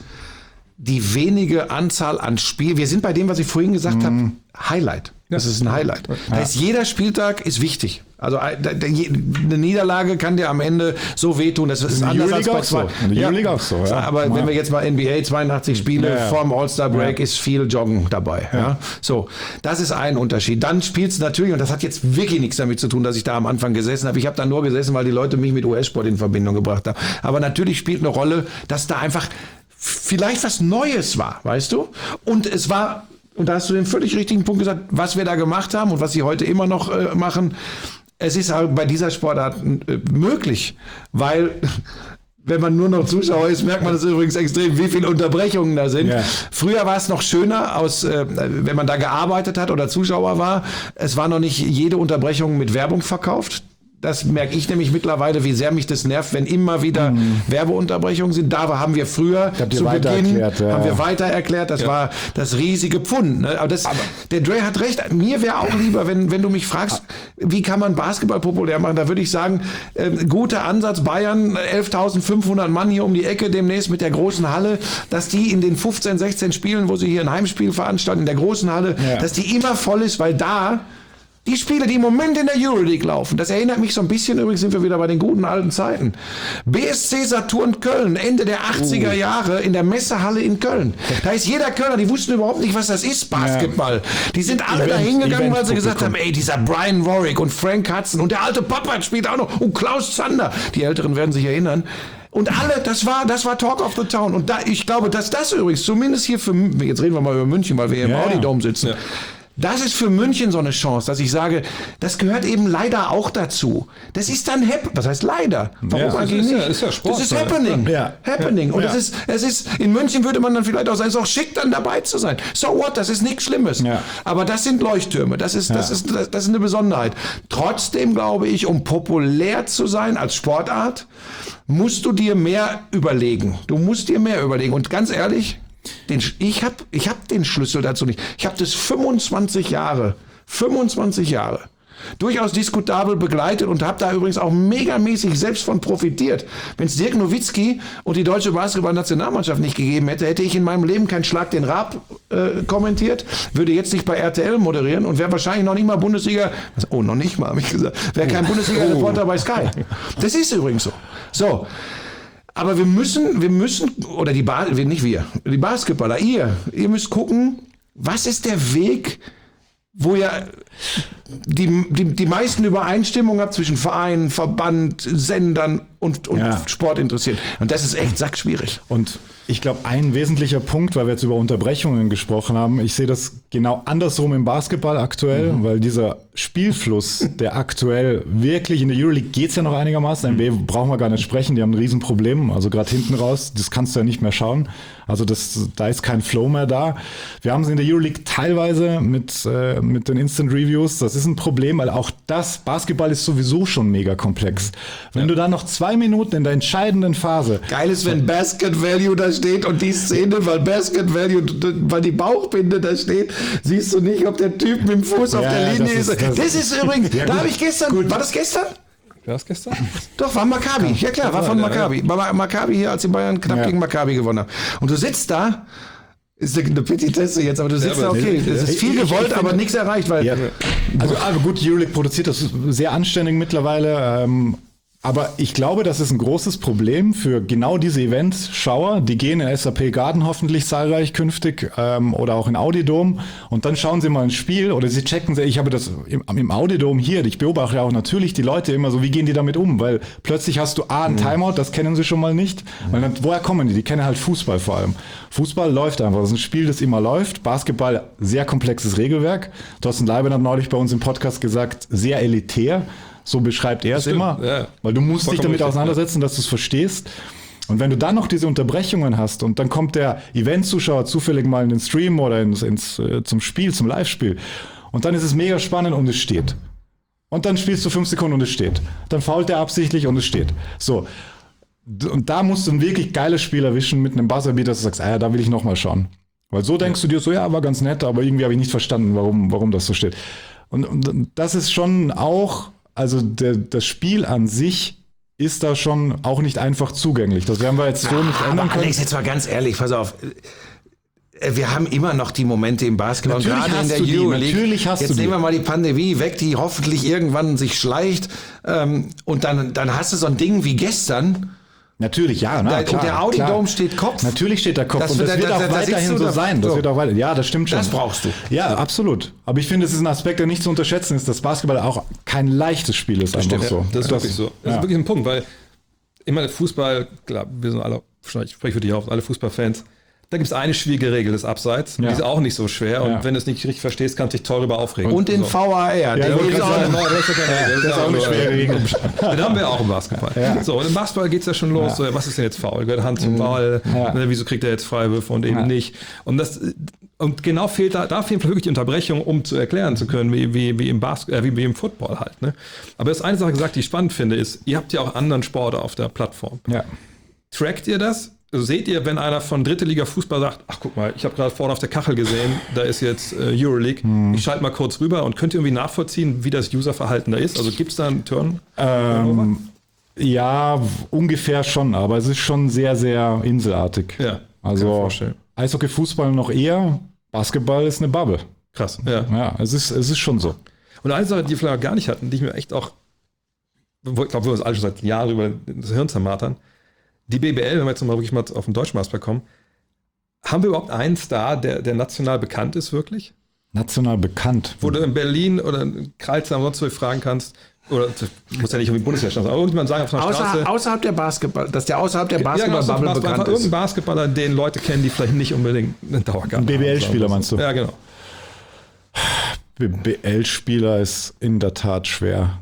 die wenige Anzahl an Spielen. Wir sind bei dem, was ich vorhin gesagt mhm. habe, Highlight. Das ist ein Highlight. Da ist jeder Spieltag ist wichtig. Also eine Niederlage kann dir am Ende so wehtun. Das ist In der anders als Euroleague bei auch so. zwei. In der Euroleague auch so, ja. Aber Ja. wenn wir jetzt mal N B A zweiundachtzig Spiele Ja, ja. vorm All-Star-Break Ja. ist viel Joggen dabei. Ja. So, das ist ein Unterschied. Dann spielst du natürlich, und das hat jetzt wirklich nichts damit zu tun, dass ich da am Anfang gesessen habe. Ich habe da nur gesessen, weil die Leute mich mit U S-Sport in Verbindung gebracht haben. Aber natürlich spielt eine Rolle, dass da einfach vielleicht was Neues war, weißt du? Und es war, und da hast du den völlig richtigen Punkt gesagt, was wir da gemacht haben und was sie heute immer noch äh, machen. Es ist halt bei dieser Sportart äh, möglich, weil wenn man nur noch Zuschauer ist, merkt man das übrigens extrem, wie viele Unterbrechungen da sind. Ja. Früher war es noch schöner, aus, äh, wenn man da gearbeitet hat oder Zuschauer war. Es war noch nicht jede Unterbrechung mit Werbung verkauft. Das merke ich nämlich mittlerweile, wie sehr mich das nervt, wenn immer wieder mhm. Werbeunterbrechungen sind. Da haben wir früher zu Beginn, erklärt, ja. haben wir weiter erklärt, das ja. war das riesige Pfund. Ne? Aber, das, Aber der Dre hat recht, mir wäre auch lieber, wenn, wenn du mich fragst, wie kann man Basketball populär machen, da würde ich sagen, äh, guter Ansatz, Bayern, elftausendfünfhundert Mann hier um die Ecke demnächst mit der großen Halle, dass die in den fünfzehn, sechzehn Spielen, wo sie hier ein Heimspiel veranstalten, in der großen Halle, ja. dass die immer voll ist, weil da die Spiele, die im Moment in der Euroleague laufen, das erinnert mich so ein bisschen, übrigens sind wir wieder bei den guten alten Zeiten. B S C Saturn Köln, Ende der achtziger uh. Jahre in der Messehalle in Köln. Da ist jeder Kölner, die wussten überhaupt nicht, was das ist, Basketball. Die sind alle da hingegangen, weil sie gesagt haben, ey, dieser Brian Warwick und Frank Hudson und der alte Poppert spielt auch noch und Klaus Zander. Die Älteren werden sich erinnern. Und alle, das war, das war Talk of the Town. Und da, ich glaube, dass das übrigens, zumindest hier für, jetzt reden wir mal über München, weil wir hier im ja. Audi Dome sitzen. Ja. Das ist für München so eine Chance, dass ich sage, das gehört eben leider auch dazu. Das ist dann happening. Was heißt leider? Warum ja, eigentlich ist nicht? Ja, ist ja Sport, das ist happening. Ja. Happening. Und ja. es ist, es ist, in München würde man dann vielleicht auch sagen, es ist auch schick, dann dabei zu sein. So what? Das ist nichts Schlimmes. Ja. Aber das sind Leuchttürme. Das ist, das ja. ist, das, das ist eine Besonderheit. Trotzdem glaube ich, um populär zu sein als Sportart, musst du dir mehr überlegen. Du musst dir mehr überlegen. Und ganz ehrlich, den, ich habe ich hab den Schlüssel dazu nicht. Ich habe das fünfundzwanzig Jahre, fünfundzwanzig Jahre durchaus diskutabel begleitet und habe da übrigens auch megamäßig selbst von profitiert. Wenn es Dirk Nowitzki und die deutsche Basketball-Nationalmannschaft nicht gegeben hätte, hätte ich in meinem Leben keinen Schlag den Raab äh, kommentiert, würde jetzt nicht bei R T L moderieren und wäre wahrscheinlich noch nicht mal Bundesliga, oh, noch nicht mal, habe ich gesagt, wäre kein Bundesliga-Reporter bei Sky. Das ist übrigens so. So. Aber wir müssen, wir müssen, oder die Bas- nicht wir, die Basketballer, ihr, ihr müsst gucken, was ist der Weg, wo ihr die, die, die meisten Übereinstimmungen habt zwischen Verein, Verband, Sendern und, und ja. Sport interessiert. Und das ist echt sackschwierig. Und ich glaube, ein wesentlicher Punkt, weil wir jetzt über Unterbrechungen gesprochen haben, ich sehe das genau andersrum im Basketball aktuell, mhm. weil dieser Spielfluss, der aktuell wirklich, in der Euroleague geht es ja noch einigermaßen, N B A brauchen wir gar nicht sprechen, die haben ein Riesenproblem, also gerade hinten raus, das kannst du ja nicht mehr schauen, also das, da ist kein Flow mehr da. Wir haben es in der Euroleague teilweise mit, äh, mit den Instant Reviews, das ist ein Problem, weil auch das, Basketball ist sowieso schon mega komplex. Wenn ja. du da noch zwei Minuten in der entscheidenden Phase... Geil ist, wenn Basket Value da steht und die Szene, weil Basket Value, weil die Bauchbinde da steht, siehst du nicht, ob der Typ mit dem Fuß ja, auf der Linie ist. ist. Das, das ist übrigens, ja, da habe ich gestern, gut. war das gestern? War das gestern? Doch, war Maccabi. Ja klar, war von Maccabi. War Maccabi hier, als die Bayern knapp ja. gegen Maccabi gewonnen haben. Und du sitzt da, ist eine Petitesse jetzt, aber du sitzt ja, aber da, okay, es ist viel gewollt, ich, ich aber nichts erreicht, weil... Ja. Also, aber gut, Euroleague produziert das sehr anständig mittlerweile, ähm, aber ich glaube, das ist ein großes Problem für genau diese Events-Schauer. Die gehen in S A P Garden hoffentlich zahlreich künftig ähm, oder auch in Audi Dome und dann schauen sie mal ein Spiel oder sie checken, ich habe das im, im Audi Dome hier, ich beobachte ja auch natürlich die Leute immer so, wie gehen die damit um? Weil plötzlich hast du A, ein Timeout, das kennen sie schon mal nicht. Weil dann, woher kommen die? Die kennen halt Fußball vor allem. Fußball läuft einfach, das ist ein Spiel, das immer läuft. Basketball, sehr komplexes Regelwerk. Thorsten Leiben hat neulich bei uns im Podcast gesagt, sehr elitär. So beschreibt er es immer, ja. Weil du musst dich damit auseinandersetzen, dass du es verstehst. Und wenn du dann noch diese Unterbrechungen hast und dann kommt der Event-Zuschauer zufällig mal in den Stream oder ins, ins, äh, zum Spiel, zum Live-Spiel und dann ist es mega spannend und es steht. Und dann spielst du fünf Sekunden und es steht. Dann fault er absichtlich und es steht. So. Und da musst du ein wirklich geiles Spiel erwischen mit einem Buzzerbeater, dass du sagst, ah ja, da will ich noch mal schauen. Weil so denkst du dir so, ja, war ganz nett, aber irgendwie habe ich nicht verstanden, warum, warum das so steht. Und, und das ist schon auch... Also der, das Spiel an sich ist da schon auch nicht einfach zugänglich. Das werden wir jetzt so ah, nicht ändern können. Alex, jetzt mal ganz ehrlich, pass auf. Wir haben immer noch die Momente im Basketball, natürlich gerade hast in der du die, Euroleague. Natürlich hast jetzt du die. nehmen wir mal die Pandemie weg, die hoffentlich irgendwann sich schleicht. Ähm, und dann, dann hast du so ein Ding wie gestern. Natürlich, ja. Na, da, klar, und der Audi klar. Dome steht Kopf. Natürlich steht da Kopf. Das und das wird, wird da, auch da, da weiterhin so da, sein. Das so. wird auch weiter, ja, das stimmt schon. Das brauchst du. Ja, absolut. Aber ich finde, es ist ein Aspekt, der nicht zu unterschätzen ist, dass Basketball auch kein leichtes Spiel ist. Das einfach stimmt, so. Ja, das ist das, wirklich so. Das ja. ist wirklich ein Punkt, weil immer Fußball, klar, wir sind alle, ich spreche für dich auch, alle Fußballfans, da gibt es eine schwierige Regel, das Abseits. Ja. Die ist auch nicht so schwer. Und ja. wenn du es nicht richtig verstehst, kannst du dich toll darüber aufregen. Und den so. V A R. Ja, den das, ist auch, noch, das, ist ja, das ist auch eine schwere Regel. Den haben wir auch im Basketball. Ja. So, und im Basketball geht es ja schon los. Ja. So, was ist denn jetzt Foul? Gehört Hand zum Ball? Ja. Wieso kriegt er jetzt Freiwürfe und eben ja. nicht? Und das, Und genau fehlt da, da fehlt wirklich die Unterbrechung, um zu erklären zu können, wie, wie, wie, im, Bas- äh, wie, wie im Football halt. Ne? Aber das ist eine Sache gesagt, die ich spannend finde, ist, ihr habt ja auch anderen Sporte auf der Plattform. Ja. Trackt ihr das? Also seht ihr, wenn einer von dritte Liga Fußball sagt, ach guck mal, ich habe gerade vorne auf der Kachel gesehen, da ist jetzt äh, Euroleague, hm. ich schalte mal kurz rüber und könnt ihr irgendwie nachvollziehen, wie das Userverhalten da ist? Also gibt es da einen Turn? Ähm, ja, ungefähr schon, aber es ist schon sehr, sehr inselartig. Ja, also Eishockey, Fußball noch eher, Basketball ist eine Bubble. Krass, ja. Ja, es ist, es ist schon so. Und eine Sache, die wir vielleicht gar nicht hatten, die ich mir echt auch, ich glaube, wir uns alle schon seit Jahren über das Hirn zermartern, die B B L, wenn wir jetzt mal wirklich mal auf den deutschen Markt kommen, haben wir überhaupt einen Star, der, der national bekannt ist, wirklich? National bekannt? Wo du in Berlin oder in Kreilsheim sonst wo fragen kannst, oder muss ja nicht irgendwie Bundeswehr stehen, aber irgendjemand sagen auf der Außer, Straße. Außerhalb der Basketball, dass der außerhalb der Basketball-Bubble ja, genau, bekannt einfach ist. Irgendein Basketballer, den Leute kennen, die vielleicht nicht unbedingt einen Dauergarten Ein B B L-Spieler meinst du? Ja, genau. B B L-Spieler ist in der Tat schwer.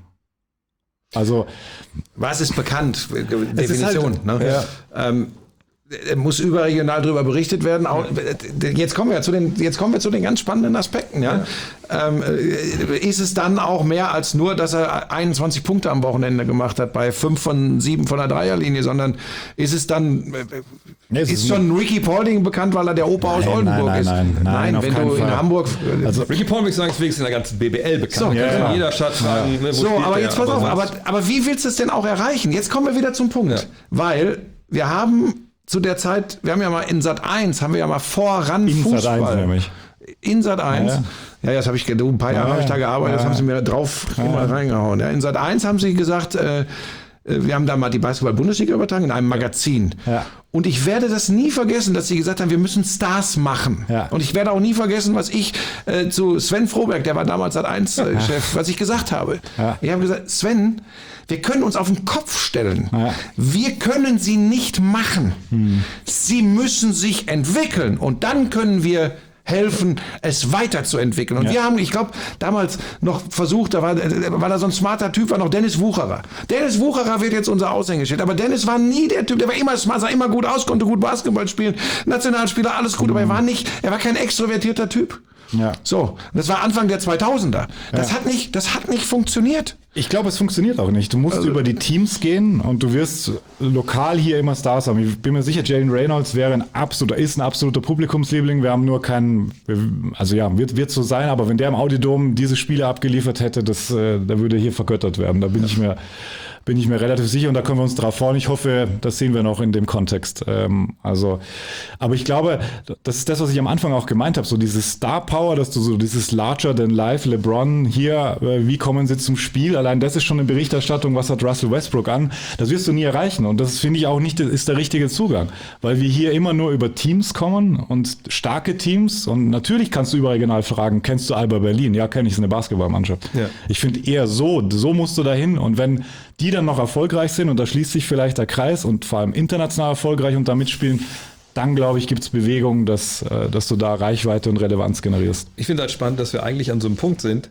Also, was ist bekannt? Es ist Definition. halt, ne? ja. ähm, muss überregional darüber berichtet werden. Auch, jetzt kommen wir zu den, jetzt kommen wir zu den ganz spannenden Aspekten. Ja? Ja. Ähm, ist es dann auch mehr als nur, dass er einundzwanzig Punkte am Wochenende gemacht hat bei fünf von sieben von der Dreierlinie, sondern ist es dann, nee, es ist, ist schon Ricky Paulding bekannt, weil er der Opa aus Nein, Oldenburg nein, ist? nein, nein, nein, auf wenn keinen du in Fall. Hamburg, Also, Ricky Paulding, würde ich sagen, ist wenigstens in der ganzen B B L bekannt. So, ja, genau. In jeder Stadt fragen, Ja. ne, wo so, spielt aber der, jetzt pass auf, aber, sonst- aber wie willst du es denn auch erreichen? Jetzt kommen wir wieder zum Punkt, Ja. weil wir haben zu der Zeit, wir haben ja mal in Sat eins, haben wir ja mal voran in Fußball. Sat eins nämlich. In Sat eins. Ja, Ja, ja, das habe ich, du, ein paar Jahre Ja, habe ich da gearbeitet, ja. das haben sie mir drauf immer reingehauen. Ja, in Sat eins haben sie gesagt, äh, wir haben da mal die Basketball-Bundesliga übertragen in einem Magazin. Ja. Und ich werde das nie vergessen, dass sie gesagt haben, wir müssen Stars machen. Ja. Und ich werde auch nie vergessen, was ich äh, zu Sven Froberg, der war damals Sat eins äh, Chef, was ich gesagt habe. Ja. Ich habe gesagt, Sven, wir können uns auf den Kopf stellen. Ja. Wir können sie nicht machen. Hm. Sie müssen sich entwickeln. Und dann können wir helfen, es weiterzuentwickeln. Und Ja. wir haben, ich glaube, damals noch versucht, da war, war da so ein smarter Typ, war noch Dennis Wucherer. Dennis Wucherer wird jetzt unser Aushängeschild. Aber Dennis war nie der Typ, der war immer smart, sah immer gut aus, konnte gut Basketball spielen, Nationalspieler, alles gut, aber er war nicht, er war kein extrovertierter Typ. Ja. So, das war Anfang der zweitausender. Das Ja. hat nicht, das hat nicht funktioniert. Ich glaube, es funktioniert auch nicht. Du musst Also- über die Teams gehen und du wirst lokal hier immer Stars haben. Ich bin mir sicher, Jalen Reynolds wäre ein absoluter, ist ein absoluter Publikumsliebling. Wir haben nur keinen, also ja, wird, wird so sein, aber wenn der im Audidom diese Spiele abgeliefert hätte, das, äh, da würde hier vergöttert werden. Da bin ich mir, bin ich mir relativ sicher und da können wir uns drauf freuen. Ich hoffe, das sehen wir noch in dem Kontext. Ähm, also, aber ich glaube, das ist das, was ich am Anfang auch gemeint habe, so dieses Star Power, dass du so dieses Larger than Life, LeBron hier, äh, wie kommen sie zum Spiel? Allein das ist schon eine Berichterstattung, was hat Russell Westbrook an? Das wirst du nie erreichen und das finde ich auch nicht, ist der richtige Zugang, weil wir hier immer nur über Teams kommen und starke Teams und natürlich kannst du überregional fragen, kennst du Alba Berlin? Ja, kenne ich, ist eine Basketballmannschaft. Ja. Ich finde eher so, so musst du dahin und wenn die dann noch erfolgreich sind und da schließt sich vielleicht der Kreis und vor allem international erfolgreich und da mitspielen, dann glaube ich, gibt es Bewegungen, dass, äh, dass du da Reichweite und Relevanz generierst. Ich finde halt spannend, dass wir eigentlich an so einem Punkt sind,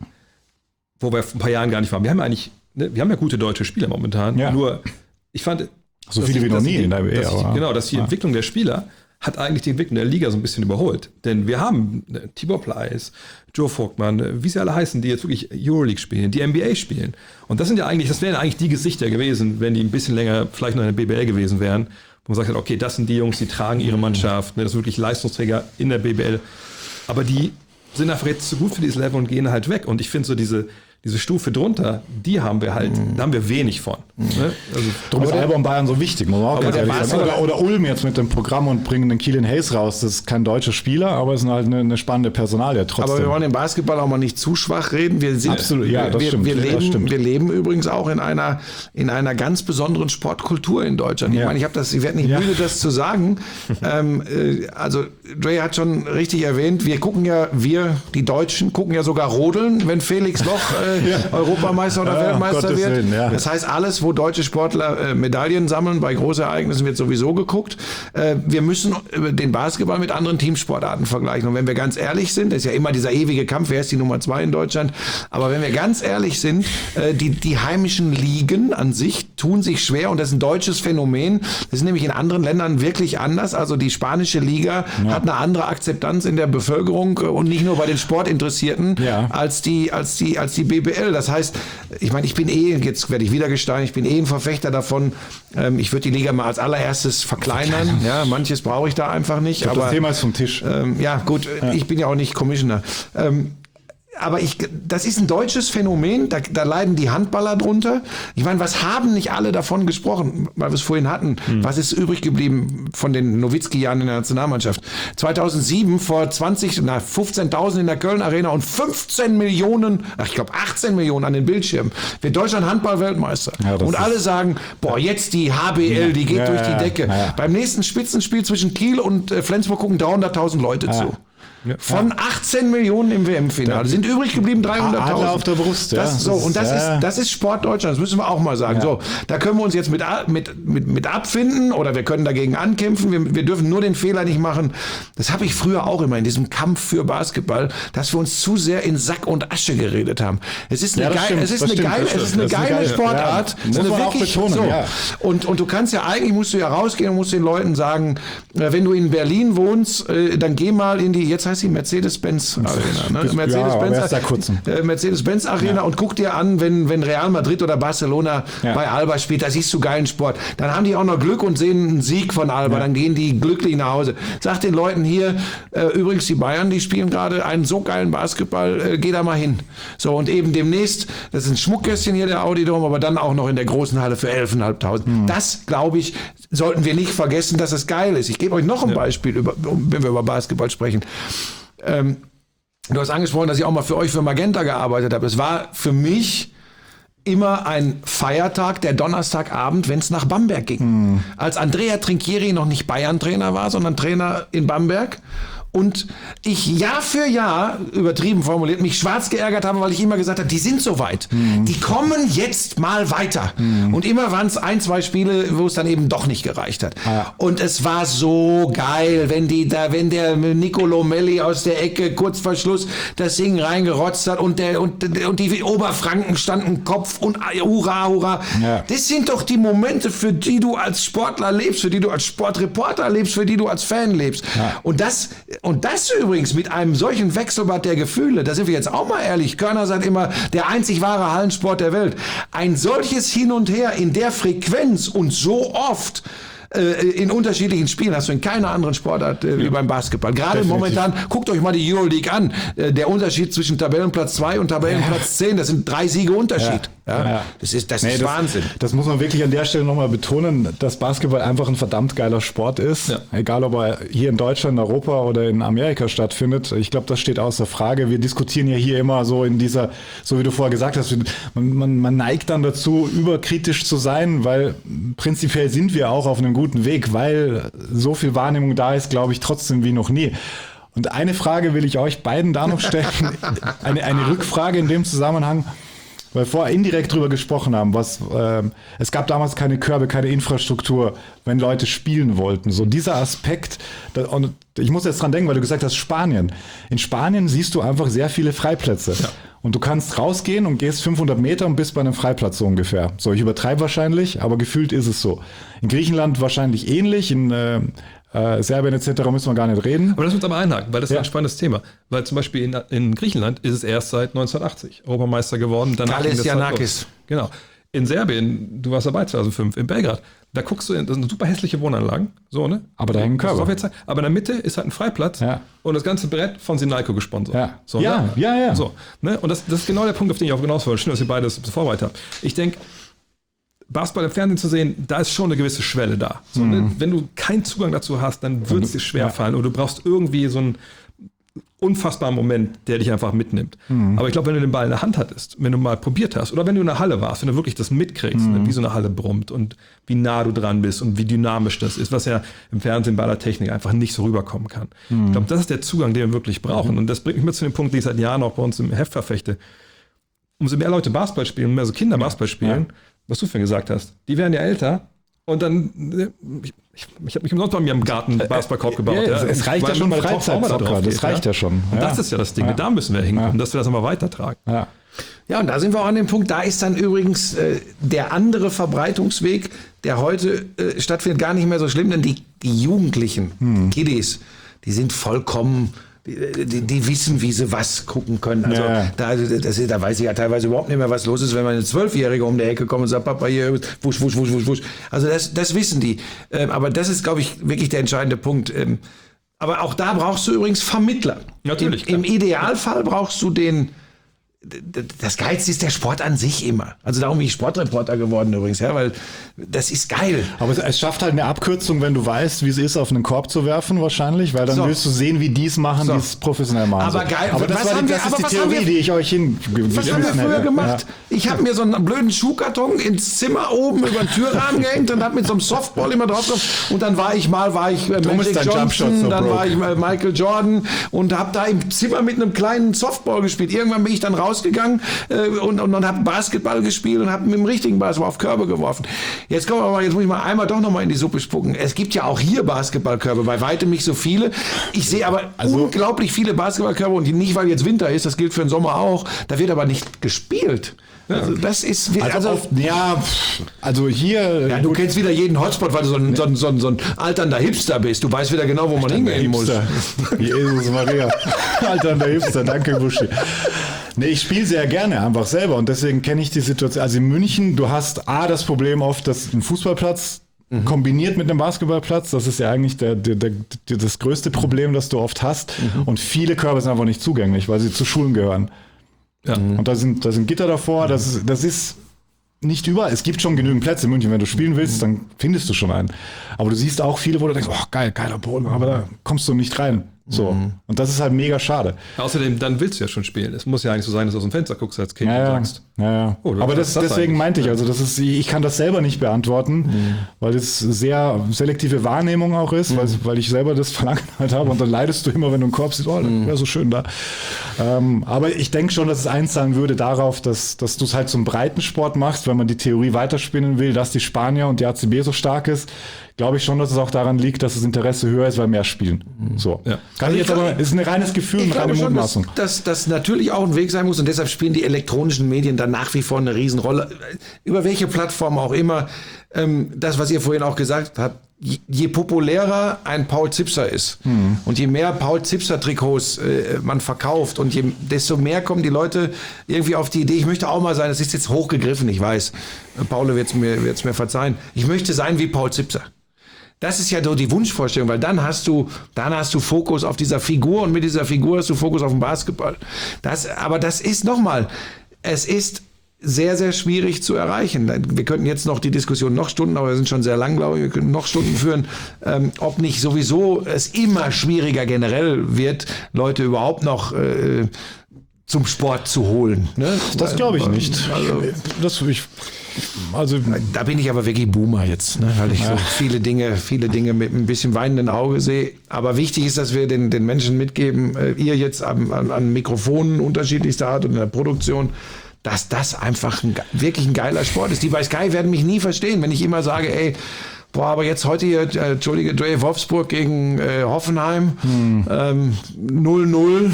wo wir vor ein paar Jahren gar nicht waren. Wir haben ja eigentlich, ne, wir haben ja gute deutsche Spieler momentan, Ja. nur ich fand... So dass viele ich- wie noch dass nie ich- in der N B A, dass ich- aber- Genau, dass die Ja. Entwicklung der Spieler hat eigentlich die Entwicklung der Liga so ein bisschen überholt. Denn wir haben ne, Tibor Pleiss, Joe Vogtmann, äh, wie sie alle heißen, die jetzt wirklich Euroleague spielen, die N B A spielen. Und das sind ja eigentlich, das wären eigentlich die Gesichter gewesen, wenn die ein bisschen länger vielleicht noch in der B B L gewesen wären, wo man sagt, hat, okay, das sind die Jungs, die tragen ihre Mannschaft, ne, das sind wirklich Leistungsträger in der B B L. Aber die sind einfach jetzt zu gut für dieses Level und gehen halt weg. Und ich finde so diese, diese Stufe drunter, die haben wir halt, da haben wir wenig von. Ne? Also, Darum ist Alba und Bayern so wichtig, muss man auch ganz der ehrlich sagen. Basketball- Oder, oder Ulm jetzt mit dem Programm und bringen den Keelan Hayes raus. Das ist kein deutscher Spieler, aber es ist halt eine, eine spannende Personalie trotzdem. Aber wir wollen im Basketball auch mal nicht zu schwach reden. Wir sind, Absolut, ja, das wir, stimmt, Wir das leben, stimmt. wir leben übrigens auch in einer, in einer ganz besonderen Sportkultur in Deutschland. Ich Ja. meine, ich habe das, ich werde nicht Ja. müde, das zu sagen. ähm, äh, also Dre hat schon richtig erwähnt, wir gucken ja, wir, die Deutschen, gucken ja sogar Rodeln, wenn Felix Loch äh, ja. Europameister oder ja, Weltmeister Gottes wird. Willen, ja. Das heißt, alles, wo deutsche Sportler äh, Medaillen sammeln, bei Großereignissen wird sowieso geguckt. Äh, wir müssen den Basketball mit anderen Teamsportarten vergleichen. Und wenn wir ganz ehrlich sind, das ist ja immer dieser ewige Kampf, wer ist die Nummer zwei in Deutschland, aber wenn wir ganz ehrlich sind, äh, die, die heimischen Ligen an sich tun sich schwer und das ist ein deutsches Phänomen. Das ist nämlich in anderen Ländern wirklich anders. Also die spanische Liga ja. hat eine andere Akzeptanz in der Bevölkerung und nicht nur bei den Sportinteressierten ja. als die, als die, als die B B L. Das heißt, ich meine, ich bin eh, jetzt werde ich wieder gesteinigt, ich bin eh ein Verfechter davon, ähm, ich würde die Liga mal als allererstes verkleinern. verkleinern. Ja, manches brauche ich da einfach nicht. Ich glaub, aber das Thema ist vom Tisch. Ähm, ja, gut, ja. ich bin ja auch nicht Commissioner. Ähm, Aber ich, das ist ein deutsches Phänomen, da, da leiden die Handballer drunter. Ich meine, was haben nicht alle davon gesprochen, weil wir es vorhin hatten? Hm. Was ist übrig geblieben von den Nowitzki-Jahren in der Nationalmannschaft? zweitausendsieben vor zwanzig, na, fünfzehntausend in der Köln Arena und fünfzehn Millionen, ach, ich glaube achtzehn Millionen an den Bildschirmen. Wird Deutschland Handball-Weltmeister. Ja, und alle sagen, boah, jetzt die H B L, die geht ja, durch die Decke. Ja, ja. Beim nächsten Spitzenspiel zwischen Kiel und äh, Flensburg gucken dreihunderttausend Leute ja. zu. Von achtzehn Millionen im W M-Finale sind übrig geblieben dreihunderttausend. Adler auf der Brust, ja. Das, so, und das, ja. ist, das ist Sport Deutschland, das müssen wir auch mal sagen. Ja. So, da können wir uns jetzt mit, mit, mit, mit abfinden oder wir können dagegen ankämpfen. Wir, wir dürfen nur den Fehler nicht machen. Das habe ich früher auch immer in diesem Kampf für Basketball, dass wir uns zu sehr in Sack und Asche geredet haben. Es ist eine, ja, geil, stimmt, es ist eine, stimmt, geile, es ist eine geile eine Sportart. Ja, muss man auch betonen. So. Ja. Und, und du kannst ja eigentlich, musst du ja rausgehen und musst den Leuten sagen, wenn du in Berlin wohnst, dann geh mal in die, jetzt heißt die Mercedes-Benz Arena, ne? Mercedes-Benz ja, äh, Mercedes-Benz Arena ja. und guck dir an, wenn, wenn Real Madrid oder Barcelona ja. bei Alba spielt, da siehst du geilen Sport. Dann haben die auch noch Glück und sehen einen Sieg von Alba, ja. dann gehen die glücklich nach Hause. Sag den Leuten hier, äh, übrigens die Bayern, die spielen gerade einen so geilen Basketball, äh, geh da mal hin. So, und eben demnächst, das ist ein Schmuckkästchen hier, der Audi-Dom, aber dann auch noch in der großen Halle für elftausendfünfhundert. Mhm. Das, glaube ich, sollten wir nicht vergessen, dass es geil ist. Ich gebe euch noch ein ja. Beispiel, über, wenn wir über Basketball sprechen. Ähm, du hast angesprochen, dass ich auch mal für euch für Magenta gearbeitet habe. Es war für mich immer ein Feiertag, der Donnerstagabend, wenn es nach Bamberg ging. Mhm. Als Andrea Trinchieri noch nicht Bayern-Trainer war, sondern Trainer in Bamberg. Und ich Jahr für Jahr, übertrieben formuliert, mich schwarz geärgert habe, weil ich immer gesagt habe, die sind so weit. Mhm. Die kommen jetzt mal weiter. Mhm. Und immer waren es ein, zwei Spiele, wo es dann eben doch nicht gereicht hat. Ah. Und es war so geil, wenn die da, wenn der Nicolo Melli aus der Ecke kurz vor Schluss das Ding reingerotzt hat und der und, und die Oberfranken standen Kopf und hurra, hurra. Ja. Das sind doch die Momente, für die du als Sportler lebst, für die du als Sportreporter lebst, für die du als Fan lebst. Ja. Und das Und das übrigens mit einem solchen Wechselbad der Gefühle, da sind wir jetzt auch mal ehrlich, Körner sagt immer, der einzig wahre Hallensport der Welt. Ein solches Hin und Her in der Frequenz und so oft in unterschiedlichen Spielen hast du in keiner anderen Sportart äh, wie beim Basketball. Gerade Definitiv. Momentan, guckt euch mal die Euroleague an. Äh, der Unterschied zwischen Tabellenplatz zwei und Tabellenplatz zehn, das sind drei Siege Unterschied. Ja. Ja. Ja. Das ist, das nee, ist das, Wahnsinn. Das muss man wirklich an der Stelle nochmal betonen, dass Basketball einfach ein verdammt geiler Sport ist. Ja. Egal, ob er hier in Deutschland, in Europa oder in Amerika stattfindet. Ich glaube, das steht außer Frage. Wir diskutieren ja hier immer so in dieser, so wie du vorher gesagt hast, man, man, man neigt dann dazu, überkritisch zu sein, weil prinzipiell sind wir auch auf einem guten Weg, weil so viel Wahrnehmung da ist, glaube ich, trotzdem wie noch nie. Und eine Frage will ich euch beiden da noch stellen, eine, eine Rückfrage in dem Zusammenhang, weil wir vorher indirekt drüber gesprochen haben, was ähm, es gab damals keine Körbe, keine Infrastruktur, wenn Leute spielen wollten. So dieser Aspekt, da, und ich muss jetzt dran denken, weil du gesagt hast, Spanien. In Spanien siehst du einfach sehr viele Freiplätze. Ja. Und du kannst rausgehen und gehst fünfhundert Meter und bist bei einem Freiplatz so ungefähr. So, ich übertreibe wahrscheinlich, aber gefühlt ist es so. In Griechenland wahrscheinlich ähnlich, in äh, äh, Serbien et cetera müssen wir gar nicht reden. Aber das muss aber einhaken, weil das ja. ist ein spannendes Thema. Weil zum Beispiel in, in Griechenland ist es erst seit neunzehnhundertachtzig Europameister geworden. Galis Giannakis. Genau. In Serbien, du warst dabei zweitausendfünf, in Belgrad, da guckst du, in, das sind super hässliche Wohnanlagen, so, ne? Aber da hängen Körper. Aber in der Mitte ist halt ein Freiplatz ja. und das ganze Brett von Sinalco gesponsert. Ja, so, ja, ne? ja, ja. So, ne? Und das, das ist genau der Punkt, auf den ich auch hinaus wollte. Schön, dass ihr beide das vorbereitet habt. Ich denke, Basketball im Fernsehen zu sehen, da ist schon eine gewisse Schwelle da. So, mhm. ne? Wenn du keinen Zugang dazu hast, dann wird es dir schwerfallen ja. oder du brauchst irgendwie so einen unfassbaren Moment, der dich einfach mitnimmt. Mhm. Aber ich glaube, wenn du den Ball in der Hand hattest, wenn du mal probiert hast, oder wenn du in der Halle warst, wenn du wirklich das mitkriegst, mhm. wie so eine Halle brummt und wie nah du dran bist und wie dynamisch das ist, was ja im Fernsehen bei der Technik einfach nicht so rüberkommen kann. Mhm. Ich glaube, das ist der Zugang, den wir wirklich brauchen. Mhm. Und das bringt mich mit zu dem Punkt, den ich seit Jahren auch bei uns im Heft verfechte. umso mehr Leute Basketball spielen, mehr so Kinder Basketball spielen, ja. was du vorhin gesagt hast, die werden ja älter und dann, ich, ich, ich habe mich umsonst bei mir im Garten einen Basketballkorb gebaut. Ja, ja. Es reicht ja schon Freizeitsoccer, das reicht ja, ja schon. Und ja. das ist ja das Ding, ja. da müssen wir hinkommen, ja. dass wir das nochmal weitertragen. Ja. Ja, und da sind wir auch an dem Punkt, da ist dann übrigens äh, der andere Verbreitungsweg, der heute äh, stattfindet, gar nicht mehr so schlimm, denn die, die Jugendlichen, hm. Kiddies, die sind vollkommen, die, die, die wissen, wie sie was gucken können. Also ja. da, das, da weiß ich ja teilweise überhaupt nicht mehr, was los ist, wenn man eine Zwölfjährige um die Ecke kommt und sagt, Papa, hier, wusch, wusch, wusch, wusch, wusch. Also das, das wissen die. Ähm, aber das ist, glaube ich, wirklich der entscheidende Punkt. Ähm, aber auch da brauchst du übrigens Vermittler. Natürlich. Im, im Idealfall brauchst du den... Das Geilste ist der Sport an sich immer. Also darum bin ich Sportreporter geworden übrigens, ja, weil das ist geil. Aber es, es schafft halt eine Abkürzung, wenn du weißt, wie es ist, auf einen Korb zu werfen wahrscheinlich, weil dann so. willst du sehen, wie die es machen, so. die es professionell machen. Aber so. geil. Aber das, was war die, haben wir, das ist aber die was Theorie, haben wir, die ich euch hin... Was haben wir früher hätte. gemacht? Ja. Ich habe mir so einen blöden Schuhkarton ins Zimmer oben über den Türrahmen gehängt und habe mit so einem Softball immer drauf gekommen. Und dann war ich mal, war ich äh, Magic Johnson, so dann broke. war ich mal Michael Jordan und habe da im Zimmer mit einem kleinen Softball gespielt. Irgendwann bin ich dann rausgegangen äh, und, und, und habe Basketball gespielt und habe mit dem richtigen Basketball auf Körbe geworfen. Jetzt kommen wir mal, jetzt muss ich mal einmal doch noch mal in die Suppe spucken. Es gibt ja auch hier Basketballkörbe, bei weitem nicht so viele. Ich sehe aber also, unglaublich viele Basketballkörbe und nicht, weil jetzt Winter ist, das gilt für den Sommer auch. Da wird aber nicht gespielt. Ja. Also das ist... Also, also oft, ja, also hier... Ja, du gut. kennst wieder jeden Hotspot, weil du so ein, so ein, so ein, so ein alternder Hipster bist. Du weißt wieder genau, wo man hingehen muss. Jesus Maria. Alternder Hipster, danke Buschi. Nee, ich spiele sehr gerne einfach selber und deswegen kenne ich die Situation. Also in München, du hast A, das Problem oft, dass ein Fußballplatz mhm. kombiniert mit einem Basketballplatz, das ist ja eigentlich der, der, der, das größte Problem, das du oft hast. Mhm. Und viele Körbe sind einfach nicht zugänglich, weil sie zu Schulen gehören. Ja. Und da sind, da sind Gitter davor, das ist, das ist nicht überall. Es gibt schon genügend Plätze in München. Wenn du spielen willst, dann findest du schon einen. Aber du siehst auch viele, wo du denkst, oh geil, geiler Boden, aber da kommst du nicht rein. So. Mhm. Und das ist halt mega schade. Außerdem, dann willst du ja schon spielen. Es muss ja eigentlich so sein, dass du aus dem Fenster guckst als Kind ja, und ja. sagst. Ja, ja. Oh, aber das, das deswegen eigentlich. meinte ich, also das ist, ich kann das selber nicht beantworten, mhm. weil das sehr selektive Wahrnehmung auch ist, mhm. weil, weil ich selber das Verlangen halt habe und dann leidest du immer, wenn du einen Korb siehst, oh, das wäre so schön da. Ähm, aber ich denke schon, dass es einzahlen würde darauf, dass, dass du es halt zum Breitensport machst, wenn man die Theorie weiterspinnen will, dass die Spanier und die A C B so stark ist. Glaube ich schon, dass es auch daran liegt, dass das Interesse höher ist, weil mehr spielen. So. Ja. Kann also ich jetzt ich aber, ist ein reines Gefühl, eine reine Mutmaßung. Dass das natürlich auch ein Weg sein muss und deshalb spielen die elektronischen Medien da nach wie vor eine Riesenrolle. Über welche Plattform auch immer. Ähm, das, was ihr vorhin auch gesagt habt, je, je populärer ein Paul Zipser ist hm. und je mehr Paul Zipser Trikots äh, man verkauft und je, desto mehr kommen die Leute irgendwie auf die Idee, ich möchte auch mal sein, das ist jetzt hochgegriffen, ich weiß, Paul wird es mir, wird's mir verzeihen, ich möchte sein wie Paul Zipser. Das ist ja so die Wunschvorstellung, weil dann hast du, dann hast du Fokus auf dieser Figur und mit dieser Figur hast du Fokus auf den Basketball. Das, aber das ist nochmal, es ist sehr, sehr schwierig zu erreichen. Wir könnten jetzt noch die Diskussion noch Stunden, aber wir sind schon sehr lang, glaube ich, wir können noch Stunden führen, ähm, ob nicht sowieso es immer schwieriger generell wird, Leute überhaupt noch äh, zum Sport zu holen. Ne? Das glaube ich nicht. Also, das ich, also da bin ich aber wirklich Boomer jetzt, ne? Weil ich ja. so viele Dinge, viele Dinge mit ein bisschen weinenden Auge sehe. Aber wichtig ist, dass wir den, den Menschen mitgeben, äh, ihr jetzt an, an, an Mikrofonen unterschiedlichster Art und in der Produktion, dass das einfach ein, wirklich ein geiler Sport ist. Die bei Sky werden mich nie verstehen, wenn ich immer sage, ey, boah, aber jetzt heute hier, äh, Entschuldige, Dre Wolfsburg gegen äh, Hoffenheim, hm. ähm, null null.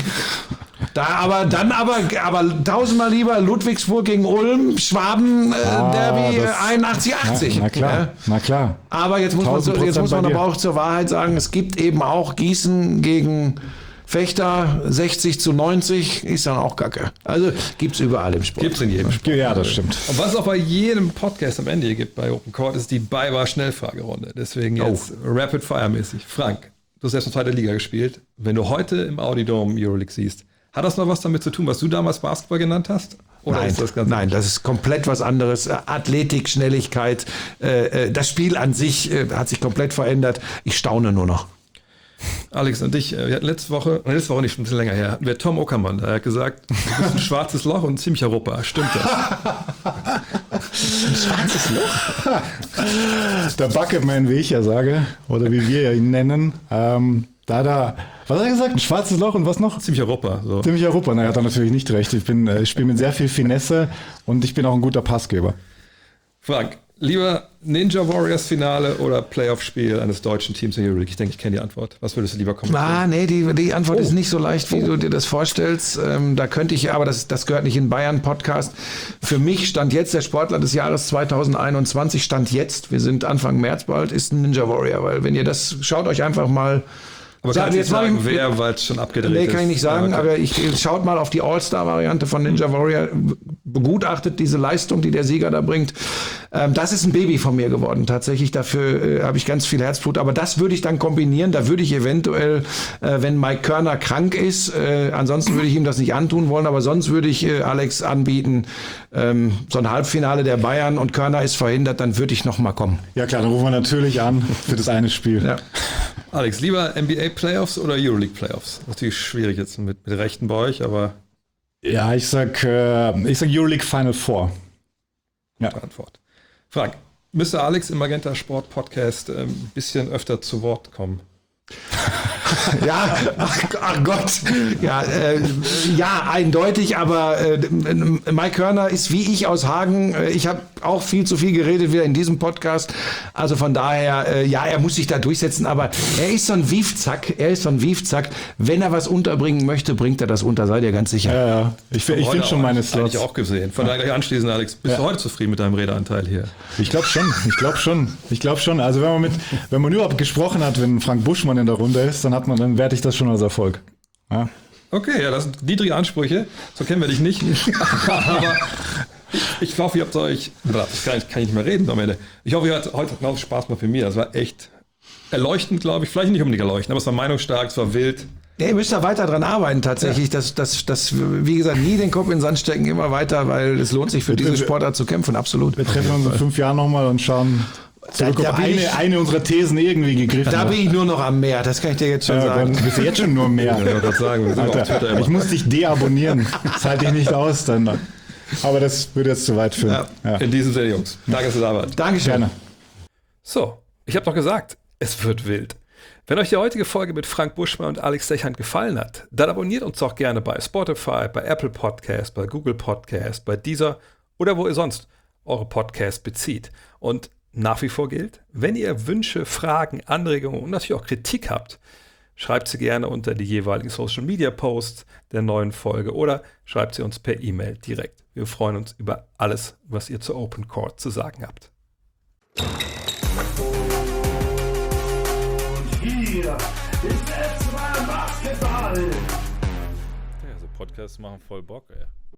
Da aber dann aber aber tausendmal lieber Ludwigsburg gegen Ulm, Schwaben äh, ah, Derby einundachtzig achtzig. Na, na klar, ja. na klar. Aber jetzt muss man so, jetzt muss man aber auch zur Wahrheit sagen, es gibt eben auch Gießen gegen Fechter, sechzig zu neunzig ist dann auch Kacke. Also gibt's überall im Sport. Gibt's in jedem Sport. Ja, das stimmt. Und was es auch bei jedem Podcast am Ende hier gibt bei Open Court, ist die BayWa Schnellfragerunde. Deswegen jetzt oh. Rapid Fire mäßig. Frank, du hast erst in zweiter Liga gespielt. Wenn du heute im Audi Dome Euroleague siehst, hat das noch was damit zu tun, was du damals Basketball genannt hast? Oder nein, ist das, ganz nein das ist komplett was anderes. Athletik, Schnelligkeit, äh, das Spiel an sich äh, hat sich komplett verändert. Ich staune nur noch. Alex und ich, wir hatten letzte Woche, letzte Woche nicht, ein bisschen länger her, hatten wir Tom Ockermann, der hat gesagt, du bist ein schwarzes Loch und ein ziemlicher Rupper. Stimmt das? Ein schwarzes Loch? Der Bucketman, wie ich ja sage, oder wie wir ihn nennen. Ähm, Da, da, was hat er gesagt? Ein schwarzes Loch und was noch? Ziemlich Europa. So. Ziemlich Europa. Na, er hat da natürlich nicht recht. Ich bin, äh, ich spiele mit sehr viel Finesse und ich bin auch ein guter Passgeber. Frank, lieber Ninja Warriors Finale oder Playoff-Spiel eines deutschen Teams in Euroleague? Ich denke, ich kenne die Antwort. Was würdest du lieber kommentieren? Ah, nee, die, die Antwort Oh. ist nicht so leicht, wie du dir das vorstellst. Ähm, da könnte ich, aber das, das gehört nicht in Bayern-Podcast. Für mich stand jetzt der Sportler des Jahres zwanzig einundzwanzig, stand jetzt, wir sind Anfang März bald, ist ein Ninja Warrior. Weil wenn ihr das, schaut euch einfach mal... Aber Sag- kannst du jetzt jetzt mal- sagen, wer, weil es schon abgedreht Nee, ist? kann ich nicht sagen, Ja, okay. aber ich, schaut mal auf die All-Star-Variante von Ninja Warrior, begutachtet diese Leistung, die der Sieger da bringt. Ähm, das ist ein Baby von mir geworden, tatsächlich. Dafür äh, habe ich ganz viel Herzblut. Aber das würde ich dann kombinieren. Da würde ich eventuell, äh, wenn Mike Körner krank ist, äh, ansonsten würde ich ihm das nicht antun wollen, aber sonst würde ich äh, Alex anbieten, ähm, so ein Halbfinale der Bayern und Körner ist verhindert, dann würde ich noch mal kommen. Ja klar, dann rufen wir natürlich an für das eine Spiel. Ja. Alex, lieber N B A Playoffs oder Euroleague Playoffs? Natürlich schwierig jetzt mit, mit Rechten bei euch, aber Ja, ich sag, äh, ich sag Euroleague Final Four. Ja. Antwort. Frank, müsste Alex im Magenta Sport Podcast ein ähm, bisschen öfter zu Wort kommen? Ja, ach, ach Gott. Ja, äh, ja, eindeutig, aber äh, Mike Körner ist wie ich aus Hagen. Äh, Ich habe auch viel zu viel geredet wieder in diesem Podcast. Also von daher, äh, ja, er muss sich da durchsetzen, aber er ist so ein Wiefzack. Er ist so ein Wiefzack. Wenn er was unterbringen möchte, bringt er das unter, seid ihr ganz sicher. Ja, ja. Ich, ich Heute finde schon auch meine eigentlich Slots. auch gesehen. Von daher gleich anschließend, Alex, bist du heute zufrieden mit deinem Redeanteil hier? Ich glaube schon, ich glaube schon, ich glaube schon. Also wenn man mit, wenn man überhaupt gesprochen hat, wenn Frank Buschmann in der Runde ist, dann hat man, dann werte ich das schon als Erfolg. Ja. Okay, ja, das sind niedrige Ansprüche. So kennen wir dich nicht. Aber ich, ich hoffe, ihr habt euch. Das kann ich, kann ich nicht mehr reden am Ende. Ich hoffe, ihr hattet heute noch Spaß mal für mich. Das war echt erleuchtend, glaube ich. Vielleicht nicht unbedingt erleuchtend, aber es war meinungsstark, es war wild. Ja, ihr müsst da weiter dran arbeiten tatsächlich. Ja. Das, das, das, wie gesagt, nie den Kopf in den Sand stecken, immer weiter, weil es lohnt sich für diese Sportart zu kämpfen, absolut. Wir treffen uns in fünf Jahren nochmal und schauen zurück, Da- da ob bin eine, ich- eine unserer Thesen irgendwie gegriffen Da hat. bin ich nur noch am Meer, das kann ich dir jetzt schon Ja, sagen. Gott, du bist jetzt schon nur mehr. Ich wollte gerade sagen, wir sind auf Twitter Alter, immer. ich muss dich deabonnieren. Das halte ich nicht aus. Dann. Aber das würde jetzt zu weit führen. Ja. Ja. In diesem Sinne, Jungs. Danke, dass ihr da wart. Dankeschön. Gerne. So, ich habe doch gesagt, es wird wild. Wenn euch die heutige Folge mit Frank Buschmann und Alex Dechant gefallen hat, dann abonniert uns doch gerne bei Spotify, bei Apple Podcast, bei Google Podcast, bei Deezer oder wo ihr sonst eure Podcasts bezieht. Und nach wie vor gilt, wenn ihr Wünsche, Fragen, Anregungen und natürlich auch Kritik habt, schreibt sie gerne unter die jeweiligen Social Media Posts der neuen Folge oder schreibt sie uns per E-Mail direkt. Wir freuen uns über alles, was ihr zu Open Court zu sagen habt. Hier ist S zwei Basketball. Ja, so Podcasts machen voll Bock, ey.